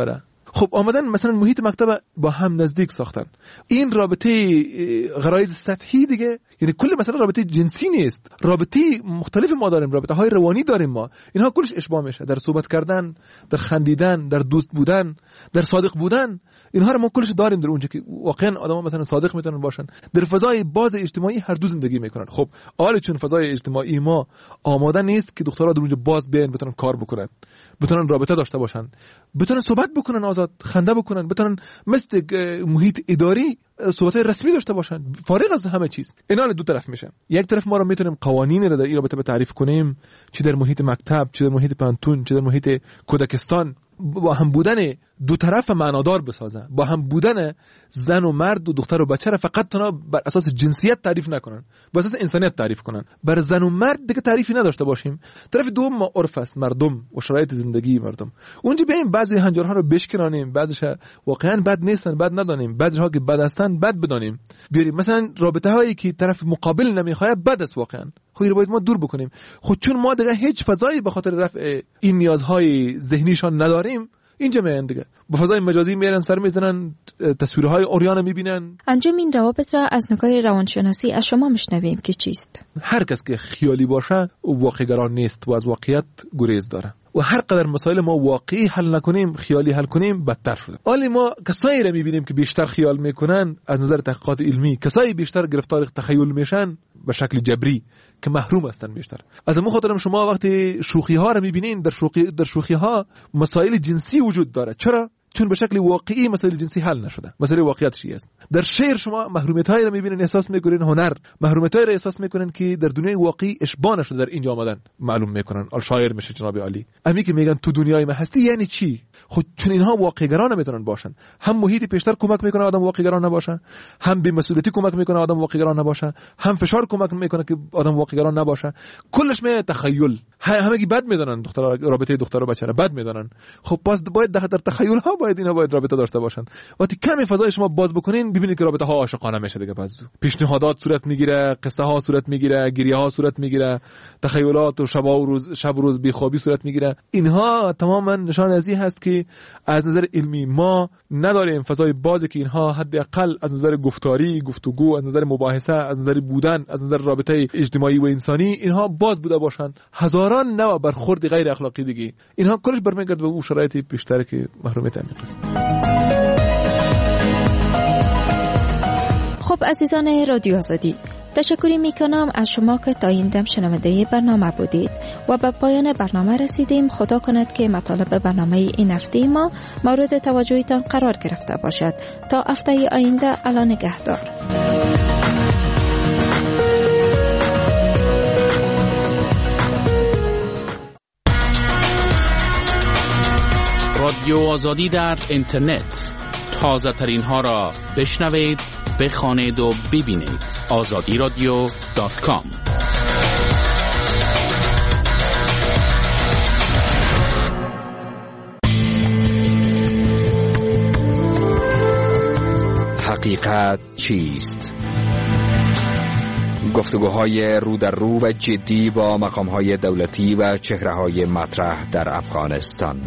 خب آمدن مثلا محیط مکتب با هم نزدیک ساختن. این رابطه غرایز سطحی دیگه، یعنی کل مثلا رابطه جنسی نیست، رابطه مختلف ما داریم، رابطه های روانی داریم ما، اینها کلش اشباع میشه در صحبت کردن، در خندیدن، در دوست بودن، در صادق بودن. اینها رو ما کلش داریم در اونجا که واقعا آدما مثلا صادق میتونن باشن، در فضای باز اجتماعی هر دو زندگی میکنن. خب آره چون فضای اجتماعی ما آماده نیست که دخترها در اونجا باز بیان بتونن کار بکنن، بتونن رابطه داشته باشن، بتونن صحبت بکنن، آزاد خنده بکنن، بتونن مثل محیط اداری صحبت‌های رسمی داشته باشن، فارغ از همه چیز. اینا دو طرف میشن. یک طرف ما رو میتونیم قوانینی رو در این رابطه تعریف کنیم، چه در محیط مکتب، چه در محیط پانتون، چه در محیط کودکستان، با هم بودن دو طرف معنادار بسازن، با هم بودن زن و مرد و دختر و بچه را فقط تنها بر اساس جنسیت تعریف نکنن، بر اساس انسانیت تعریف کنن. بر زن و مرد دیگه تعریفی نداشته باشیم. طرف دوم ما عرف است، مردم و شرایط زندگی مردم. اونجا بیایم بعضی هنجارها رو بشکنانیم، بعضیش واقعا بد نیستن، بد ندانیم، بعضیها که بد هستن بد بدانیم. بیاریم مثلا رابطه هایی که طرف مقابل نمیخواد بد است واقعا، خب رو باید ما دور بکنیم. خود چون ما دیگه هیچ فضایی به خاطر رفع این نیازهای ذهنیشان نداریم، اینجا میان دیگه با فضای مجازی میرن سر میزنن، تصویرهای اوریان میبینن. انجام این روابط را از نگاه روانشناسی از شما میشنویم که چیست؟ هر کس که خیالی باشه واقع‌گرا نیست و از واقعیت گریز داره و هر قدر مسائل ما واقعی حل نکنیم، خیالی حل کنیم، بدتر شده. حالی ما کسایی را میبینیم که بیشتر خیال میکنن از نظر تحقیقات علمی، کسایی بیشتر گرفتار تخیل میشن به شکل جبری که محروم هستن بیشتر. از همون خاطر شما وقتی شوخی ها را میبینین، در شوخی ها مسائل جنسی وجود داره. چرا؟ چون به شکل واقعی مسائل جنسی حل نشده. مسئله واقعیت چی است؟ در شعر شما محرومیت‌هایی را می‌بینید، احساس می‌کنین، هنر محرومیت‌هایی را احساس می‌کنین که در دنیای واقعی اشباع نشده، در اینجا آمدن معلوم می‌کنن. شاعر میشه جناب عالی. امی که میگن تو دنیای ما هستی یعنی چی؟ خود چون اینها واقع‌گرا نمیتونن باشن. هم محیط پیشتر کمک می‌کنه آدم واقع‌گرا نباشه، هم بی‌مسئولیتی کمک می‌کنه آدم واقع‌گرا نباشه، هم فشار کمک می‌کنه که آدم واقع‌گرا نباشه. کلش می تخیل. همگی بد می‌دونن دختر، رابطه دختر و بچه را بد می‌دونن. خب پس باید در تخیل‌ها باید اینا باید رابطه داشته باشن. وقتی کمی فضای شما باز بکنین ببینید که رابطه ها عاشقانه میشه دیگه. پس پیشنهادات صورت میگیره، قصه ها صورت میگیره، گریه ها صورت میگیره، تخیلات و شب و روز بیخوابی صورت میگیره. اینها تماما نشان از این هست که از نظر علمی ما نداریم فضای بازی که اینها حداقل از نظر گفتاری، گفتگو، از نظر مباحثه، از نظر بودن، از نظر رابطه اجتماعی و انسانی اینها باز بوده باشن. هزاران نوع برخورد غیر اخلاقی دیگه اینها کلش برمیگرده به اون شرایط بیشتر که محرومیت است. خب عزیزان رادیو آزادی، تشکری میکنم از شما که تا این دم شنونده برنامه بودید و به پایان برنامه رسیدیم. خدا کند که مطالب برنامه این هفته ما مورد توجهتان قرار گرفته باشد. تا هفته آینده، الا نگهدار. رادیو آزادی در اینترنت، تازه ترین ها را بشنوید، بخوانید و ببینید. azadiradio.com. حقیقت چیست؟ گفتگوهای رو در رو و جدی با مقامهای دولتی و چهره‌های مطرح در افغانستان.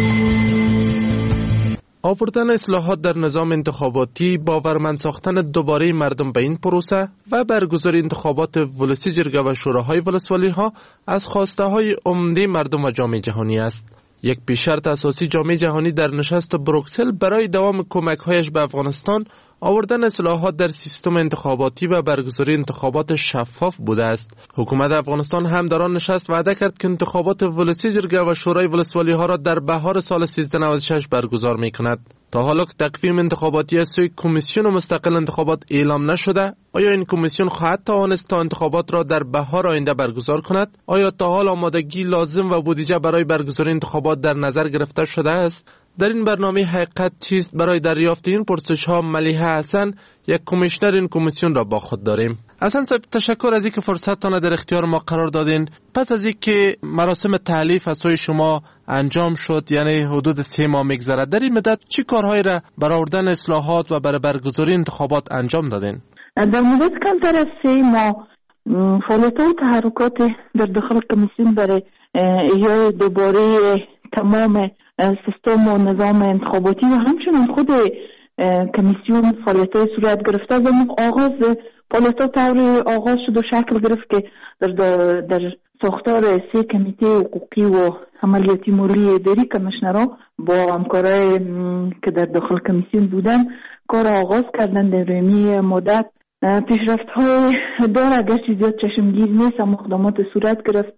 آوردن اصلاحات در نظام انتخاباتی، باورمند ساختن دوباره مردم به این پروسه و برگزاری انتخابات ولسی جرگه و شوراهای ولسوالی ها از خواسته های عمده مردم و جامعه جهانی است. یک پیش‌شرط اساسی جامعه جهانی در نشست بروکسل برای دوام کمک‌هایش به افغانستان آوردن اصلاحات در سیستم انتخاباتی و برگزاری انتخابات شفاف بوده است. حکومت افغانستان هم در آن نشست وعده کرد که انتخابات ولسی جرگه و شورای ولسوالی ها را در بهار سال 1396 برگزار می‌کند. تا حالا که تقویم انتخاباتی از سوی کمیسیون مستقل انتخابات اعلام نشده، آیا این کمیسیون خواهد توانست تا انتخابات را در بهار آینده برگزار کند؟ آیا تا حال آمادگی لازم و بودجه برای برگزاری انتخابات در نظر گرفته شده است؟ در این برنامه حقیقت چیست برای دریافت این پرسش‌ها ملیحه حسن، یک کمیشنر این کمیسیون را با خود داریم. حسن صاحب، تشکر از اینکه فرصتتان در اختیار ما قرار دادین. پس از اینکه مراسم تحلیف از سوی شما انجام شد، یعنی حدود 3 ماه میگذرد، در این مدت چی کارهایی را برای آوردن اصلاحات و برای برگزاری انتخابات انجام دادین؟ در مدت کمتر از 3 ماه فعالیت و تحرکات در داخل کمیسیون برای احیای دوباره تمام سیستم و نظام انتخاباتی و همچنین خود کمیسیون فعالیت‌های صورت گرفته و آغاز فعالیت‌ها طور آغاز شد و شکل گرفت که در ساختار 3 کمیته حقوقی و عملیاتی ملی اداری کمیشنرها با همکارای که در داخل کمیسیون بودن کار آغاز کردن. در رومی مدت پیشرفت‌های داره، اگرچه زیاد چشمگیر نیست، اما اقدامات صورت گرفت.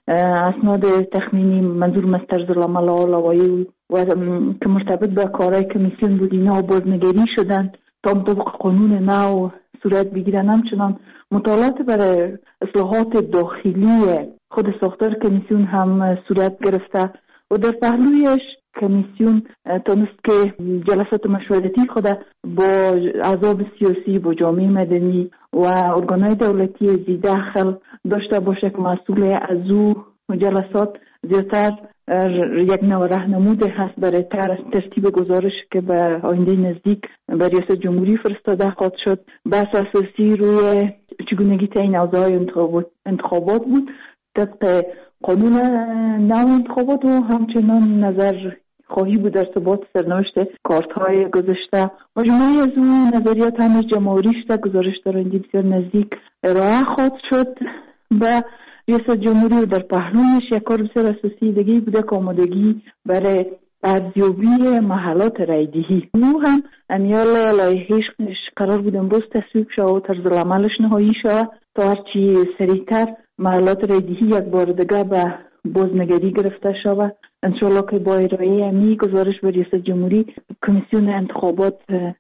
اسناد تخمینی منظور مسترز العمل آلوایی و که مرتبط به کارهای کمیسیون بود اینا بازنگری شدن تا طبق قانون نو صورت بگیرن. همچنان مطالعات برای اصلاحات داخلی خود ساختار کمیسیون هم صورت گرفته و در پهلویش کمیسیون تونست که جلسات مشورتی خود با احزاب سیاسی، با جامعه مدنی و ارگانهای دولتی زی داخل داشته باشه که مسئول از او جلسات زیادتر یک نوع راهنمود هست برای ترتیب گزارش که به آینده نزدیک به ریاست جمهوری فرستاده خواهد شد. بحث اساسی روی چگونگی تعیین اوضاع انتخابات بود طبق قانون نو انتخابات و همچنان نظر خواهی بود در ثبات سرنوشت کارت‌های گذشته. مجموعه از اون نظریات هنوز جمهوری شده، گزارش در آینده بسیار نزدیک ارائه خواهد شد به ریاست جمهوری و در پهلوش یک کار بسیار اساسی دیگه بوده که آمادگی برای ارزیابی محلات رایدهی. او هم امیال لایحه‌اش قرار بود امروز تصویب شد و طرز العملش نهایی شد تا هرچی سریعتر محلات رایدهی یک بار دیگه به بازنگری گرفته شود. انشالله که با ارائه امی گزارش به ریاست جمهوری کمیسیون انتخابات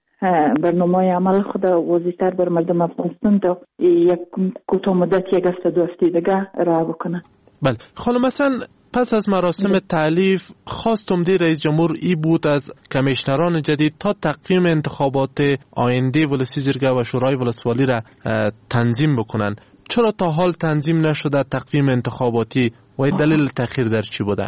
برنامه عمل خود واضح‌تر بر مردم افغانستان تا یک کوتاه مدت یک هفته دو هفته دیگه ارائه بکنه. بله خانم حسن، پس از مراسم تعلیف خواست عمده رئیس جمهور ای بود از کمیشنران جدید تا تقویم انتخابات آینده ولسی جرگه و شورای ولسوالی را تنظیم بکنن. چرا تا حال تنظیم نشده تقویم انتخاباتی و دلیل تأخیر در چی بوده؟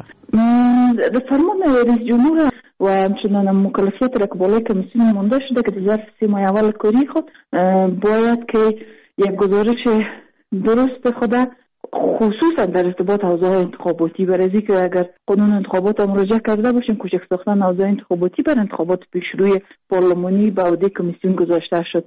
در فرمان رئیس جمهور و همچنان مکلفیت را که بالای کمیسیون مونده شده که در ظرف 3 ماه اول کاری خود باید که یک گزارش درست خود خصوصا در ارتباط اوضاع انتخاباتی برای که اگر قانون انتخابات مراجعه کرده باشیم کوچک ساختن اوضاع انتخاباتی بر انتخابات پیشروی پارلمانی به عهده کمیسیون گذاشته شد.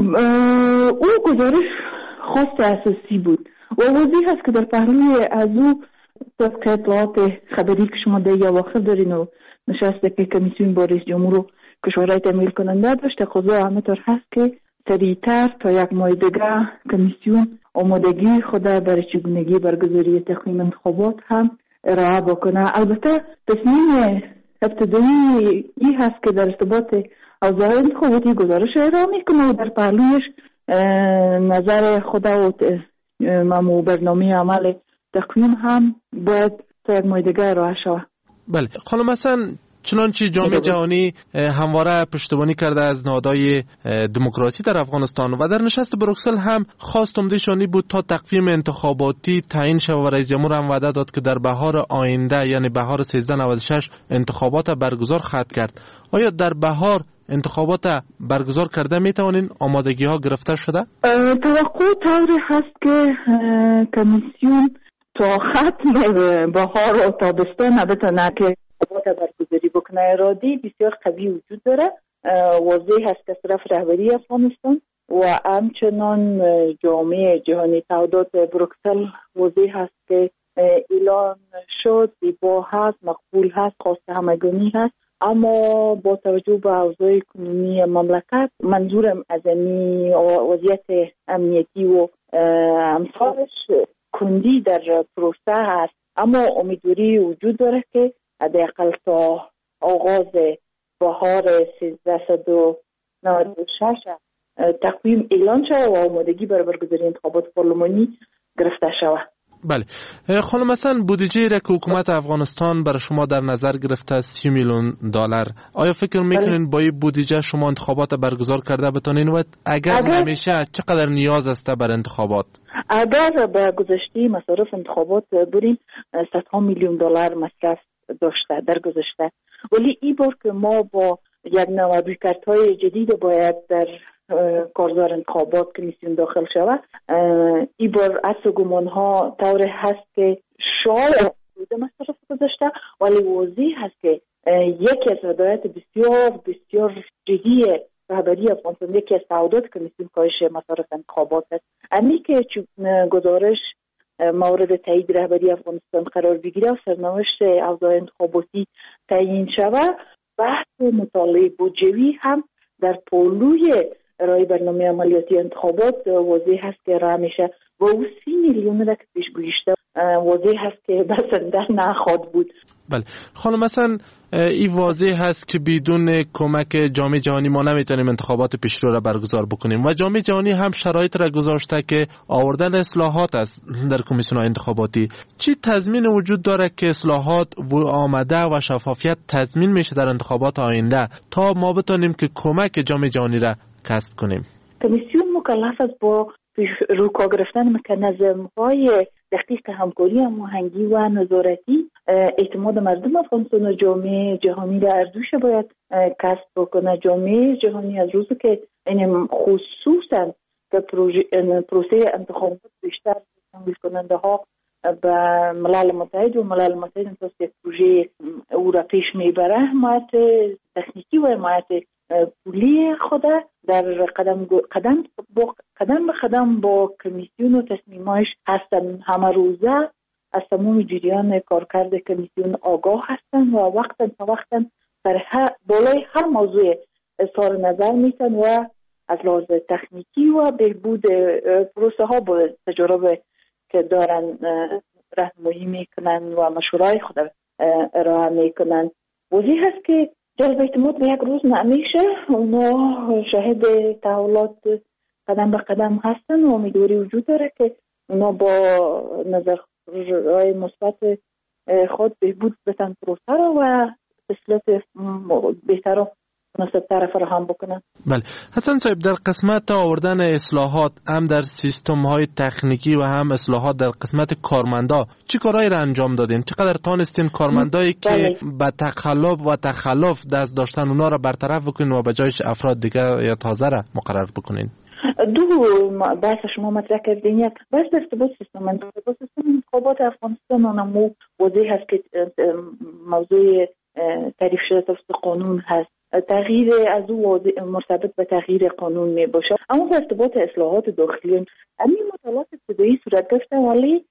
او گزارش خواست اساسی بود و واضح است که در پهلوی از او طبق اطلاعات خبری که شما در اواخر دارین و نشسته که کمیسیون با رئیس جمهور و کشورهای تمویل کننده داشته قضا همه طور هست که سریعتر تا یک ماه دیگه کمیسیون آمادگی خود برای چگونگی برگزاری تقویم انتخابات هم ارائه بکنه. البته تصمیم ابتدایی ای هست که در ارتباط اوضاع انتخاباتی گزارش ارائه میکنه و در پهلویش نظر خود و برنامه عمل تقویم هم باید تا یک ماه دیگه ارائه شود. بله خانم حسن، چنانچه جامعه جهانی همواره پشتیبانی کرده از نهادهای دموکراسی در افغانستان و در نشست بروکسل هم خواست عمده‌شانی بود تا تقویم انتخاباتی تعیین شود و رئیس جمهور هم وعده داد که در بهار آینده یعنی بهار 1396 انتخابات برگزار خواهد کرد. آیا در بهار انتخابات برگزار کرده میتوانین؟ آمادگی ها گرفته شده؟ توقع طوری هست که کمیسیون تا ختم بهار و تابستان بتونه که انتخابات برگزاری بکنه. اراده بسیار قوی وجود داره. واضح هست که طرف رهبری افغانستان و همچنان جامعه جهانی تعهدات بروکسل واضح هست که اعلان شد، زیبا هست، مقبول هست، خواست همگانی هست. اما با توجه به اوضاع کنونی مملکت منظورم از وضعیت امنیتی و امثالش کندی در پروسه هست، اما امیدواری وجود داره که حداقل تا آغاز بهار 1396 تقویم اعلان شود و آمادگی برای برگزاری انتخابات پارلمانی گرفته شود. بله خانم حسن، بودجه را که حکومت افغانستان برای شما در نظر گرفته 30 میلیون دلار، آیا فکر میکنین با این بودجه شما انتخابات برگزار کرده بتونین و اگر نمیشه چقدر نیاز است بر انتخابات؟ اگر به گذشته مصارف انتخابات بریم 100 میلیون دلار مصرف داشته در گذشته، ولی این بار که ما با یک نوع رویکردهای جدید باید در کارزار انتخابات کمیسیون داخل شود، این بار عرض گمان ها طور هست که شاید بوده مصرف گذاشته، ولی واضح هست که یکی از هدایت بسیار بسیار جدی رهبری افغانستان، یکی از تعهدات کمیسیون کاهش مصارف انتخابات است. امی که گزارش مورد تایید رهبری افغانستان قرار بگیره و سرنوشت اوضاع انتخاباتی تعیین شود، بحث مطالعه بودجوی هم در پولوی ارائه برنامه عملیاتی انتخابات واضح هست که راه میشه و او 30 میلیون را که پیشگویی شده واضح هست که بسنده نخواهد بود. بله خانم، مثلا این واضح هست که بدون کمک جامعه جهانی ما نمیتونیم انتخابات پیشرو را برگزار بکنیم و جامعه جهانی هم شرایط را گذاشته که آوردن اصلاحات است در کمیسیون انتخاباتی. چی تضمین وجود داره که اصلاحات آمده و شفافیت تضمین میشه در انتخابات آینده تا ما بتونیم که کمک جامعه جهانی را کسب کنیم؟ کمیسیون مکلف است با روکا گرفتن مکانیزم‌های دقیق همکاری، هماهنگی و نظارتی اعتماد مردم افغانستان و جامعه جهانی را ارزش باید کسب بکنه. جامعه جهانی از روزی که این خصوصا که پروسه انتخابات بیشتر تمویل کننده ها به ملل متحد و ملل متحد انتاز یک پروژه او را پیش میبره، حمایت تکنیکی و حمایت پولی خود در قدم به قدم با کمیسیون و تصمیمایش هستن. همه روزه از تمام جریان کارکرد کمیسیون آگاه هستن و وقتا تا وقتا در بالای هر موضوع اظهار نظر میتن و از لحاظ تکنیکی و بهبود پروسه ها با تجربه که دارن راهنمایی میکنن و مشورای خود ارائه میکنن. واضح هست که جلب اعتماد به یک روز نمیشه. اونا شاهد تحولات قدم به قدم هستن و امیدواری وجود داره که اونا با نظرهای مثبت خود بهبود بدن پروسه را و تسهیلات بهتر و مناسب‌تر فراهم بکنن. بله حسن صاحب، در قسمت آوردن اصلاحات هم در سیستم‌های تکنیکی و هم اصلاحات در قسمت کارمندا چی کارهایی را انجام دادین؟ چقدر تانستین کارمندایی که به تخلف دست داشتن اونا را برطرف بکنین و به جایش افراد دیگه یا تازه را مقرر بکنین؟ دو بحث شما مطرح کردین. یک بحث ارتباط سیستم انتخابات افغانستان اونمو واضح هست که موضوع تعریف شده توسط قانون هست. تغییر از او مرتبط به تغییر قانون می باشه. اما به ارتباط اصلاحات داخلی همین مطالعات ابتدایی صورت گرفته، ولی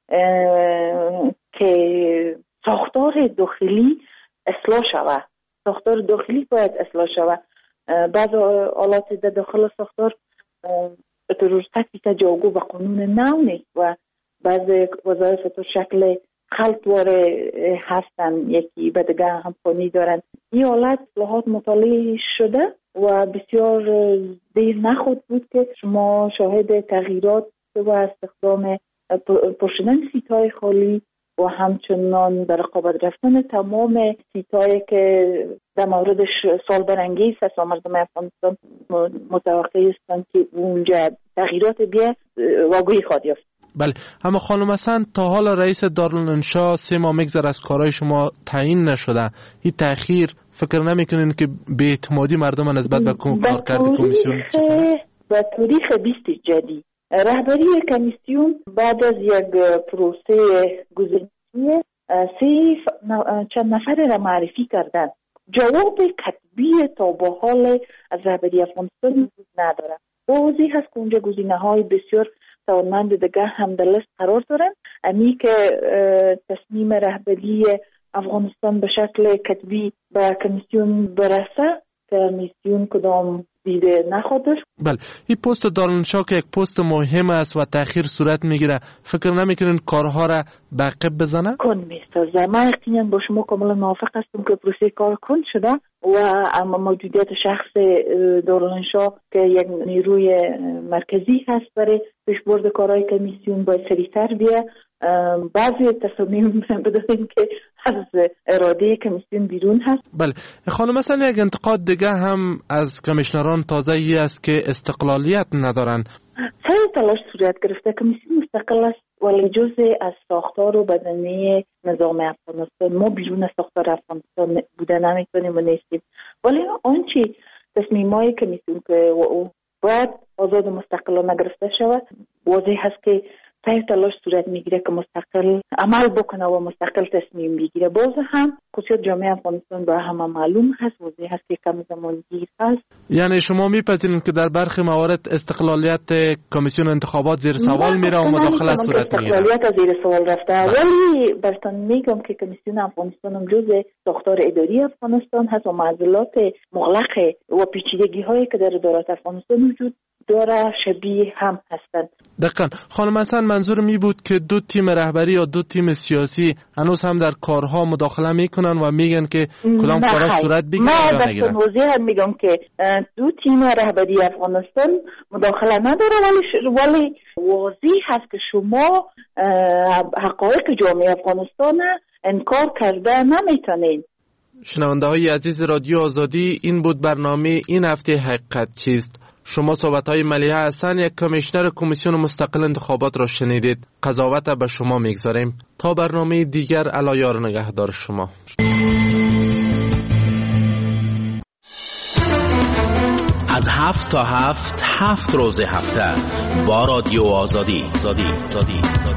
که ساختار داخلی اصلاح شود. ساختار داخلی باید اصلاح شود. بعض آلات در داخل ساختار به طور سطحی تجاوب به قانون نو نیست و بعض وظایف به شکل خلطوار هستن، یکی به دیگه همخوانی دارن. این حالت اصلاحات مطالعه شده و بسیار دیر نخود بود که شما شاهد تغییرات و استخدام پرشدن سیت‌های خالی و همچنان در رقابت رفتن تمام سیت‌هایی که در موردش سال برانگیز هست و مردم افغانستان متوقع هستند که اونجا تغییرات بیا واقعی خواهد یافت. بله، اما خانم حسن تا حالا رئیس دارالانشا 3 ماه میگذره از کارهای شما تعیین نشده. این تأخیر فکر نمیکنین که بی‌اعتمادی مردم نسبت به کارکرد کمیسیون؟ به تاریخ 20 جدی رهبری کمیسیون بعد از یک پروسه گزینشی چند نفر را معرفی کردن. جواب کتبی تا به حال از رهبری افغانستان وجود نداره. واضح هست که اونجا گزینه‌های بسیار توانمند دیگه هم در لیست قرار دارن. امی که تصمیم رهبری افغانستان به شکل کتبی به کمیسیون برسه، کمیسیون کدام دیده نخواهد. بله، این پست دارالانشا که یک پست مهم است و تأخیر صورت میگیره، فکر نمیکنین کارها را به عقب بزنه؟ کن میسازه. من یقینا با شما کاملا موافق هستم که پروسه کار کن شده و اما موجودیت شخص دارالانشا که یک نیروی مرکزی هست برای پیشبرد کارهای کمیسیون باید سریعتر بیه. بعضی تصامیم بدانیم که از اراده کمیسیون بیرون هست. بله خانم، مثلا یک انتقاد دیگه هم از کمیشنران تازه ای است که استقلالیت ندارن. سعی تلاش صورت گرفته کمیسیون مستقل است ولی جزء از ساختار و بدنه نظام افغانستان. ما بیرون از ساختار افغانستان بوده نمیتونیم و نیستیم، ولی آنچه تصمیمای کمیسیون که باید آزاد و مستقلانه گرفته شود واضح هست که سعی تلاش صورت میگیره که مستقل عمل بکنه و مستقل تصمیم بگیره. باز هم خصوصیت جامعه افغانستان به همه معلوم هست، واضح هست که کم زمانگیر هست. یعنی شما میپذیرید که در برخی موارد استقلالیت کمیسیون انتخابات زیر سوال میره و مداخله صورت میگیره؟ استقلالیت زیر سوال رفته، ولی براتون میگم که کمیسیون افغانستان هم جزء ساختار اداری افغانستان هست و معضلات مغلق و پیچیدگی هایی که در ادارات افغانستان وجود داره شبیه هم هستند. دقیقاً. خانم حسن، منظور می بود که دو تیم رهبری یا دو تیم سیاسی هنوز هم در کارها مداخله میکنن و میگن که کدام کارا صورت بگیره یا نگیره. من واضح میگم که دو تیم رهبری افغانستان مداخله نداره، ولی واضح هست که شما حقایق جامعه افغانستان انکار کرده نمیتونین. شنونده های عزیز رادیو آزادی، این بود برنامه این هفته حقیقت چیست. شما صحبت‌های ملیحه حسن، یک کمیشنر کمیسیون مستقل انتخابات را شنیدید. قضاوت به شما میگذاریم. تا برنامه دیگر، الا یار نگهدار شما. از 7 تا 7 روز هفته با رادیو آزادی.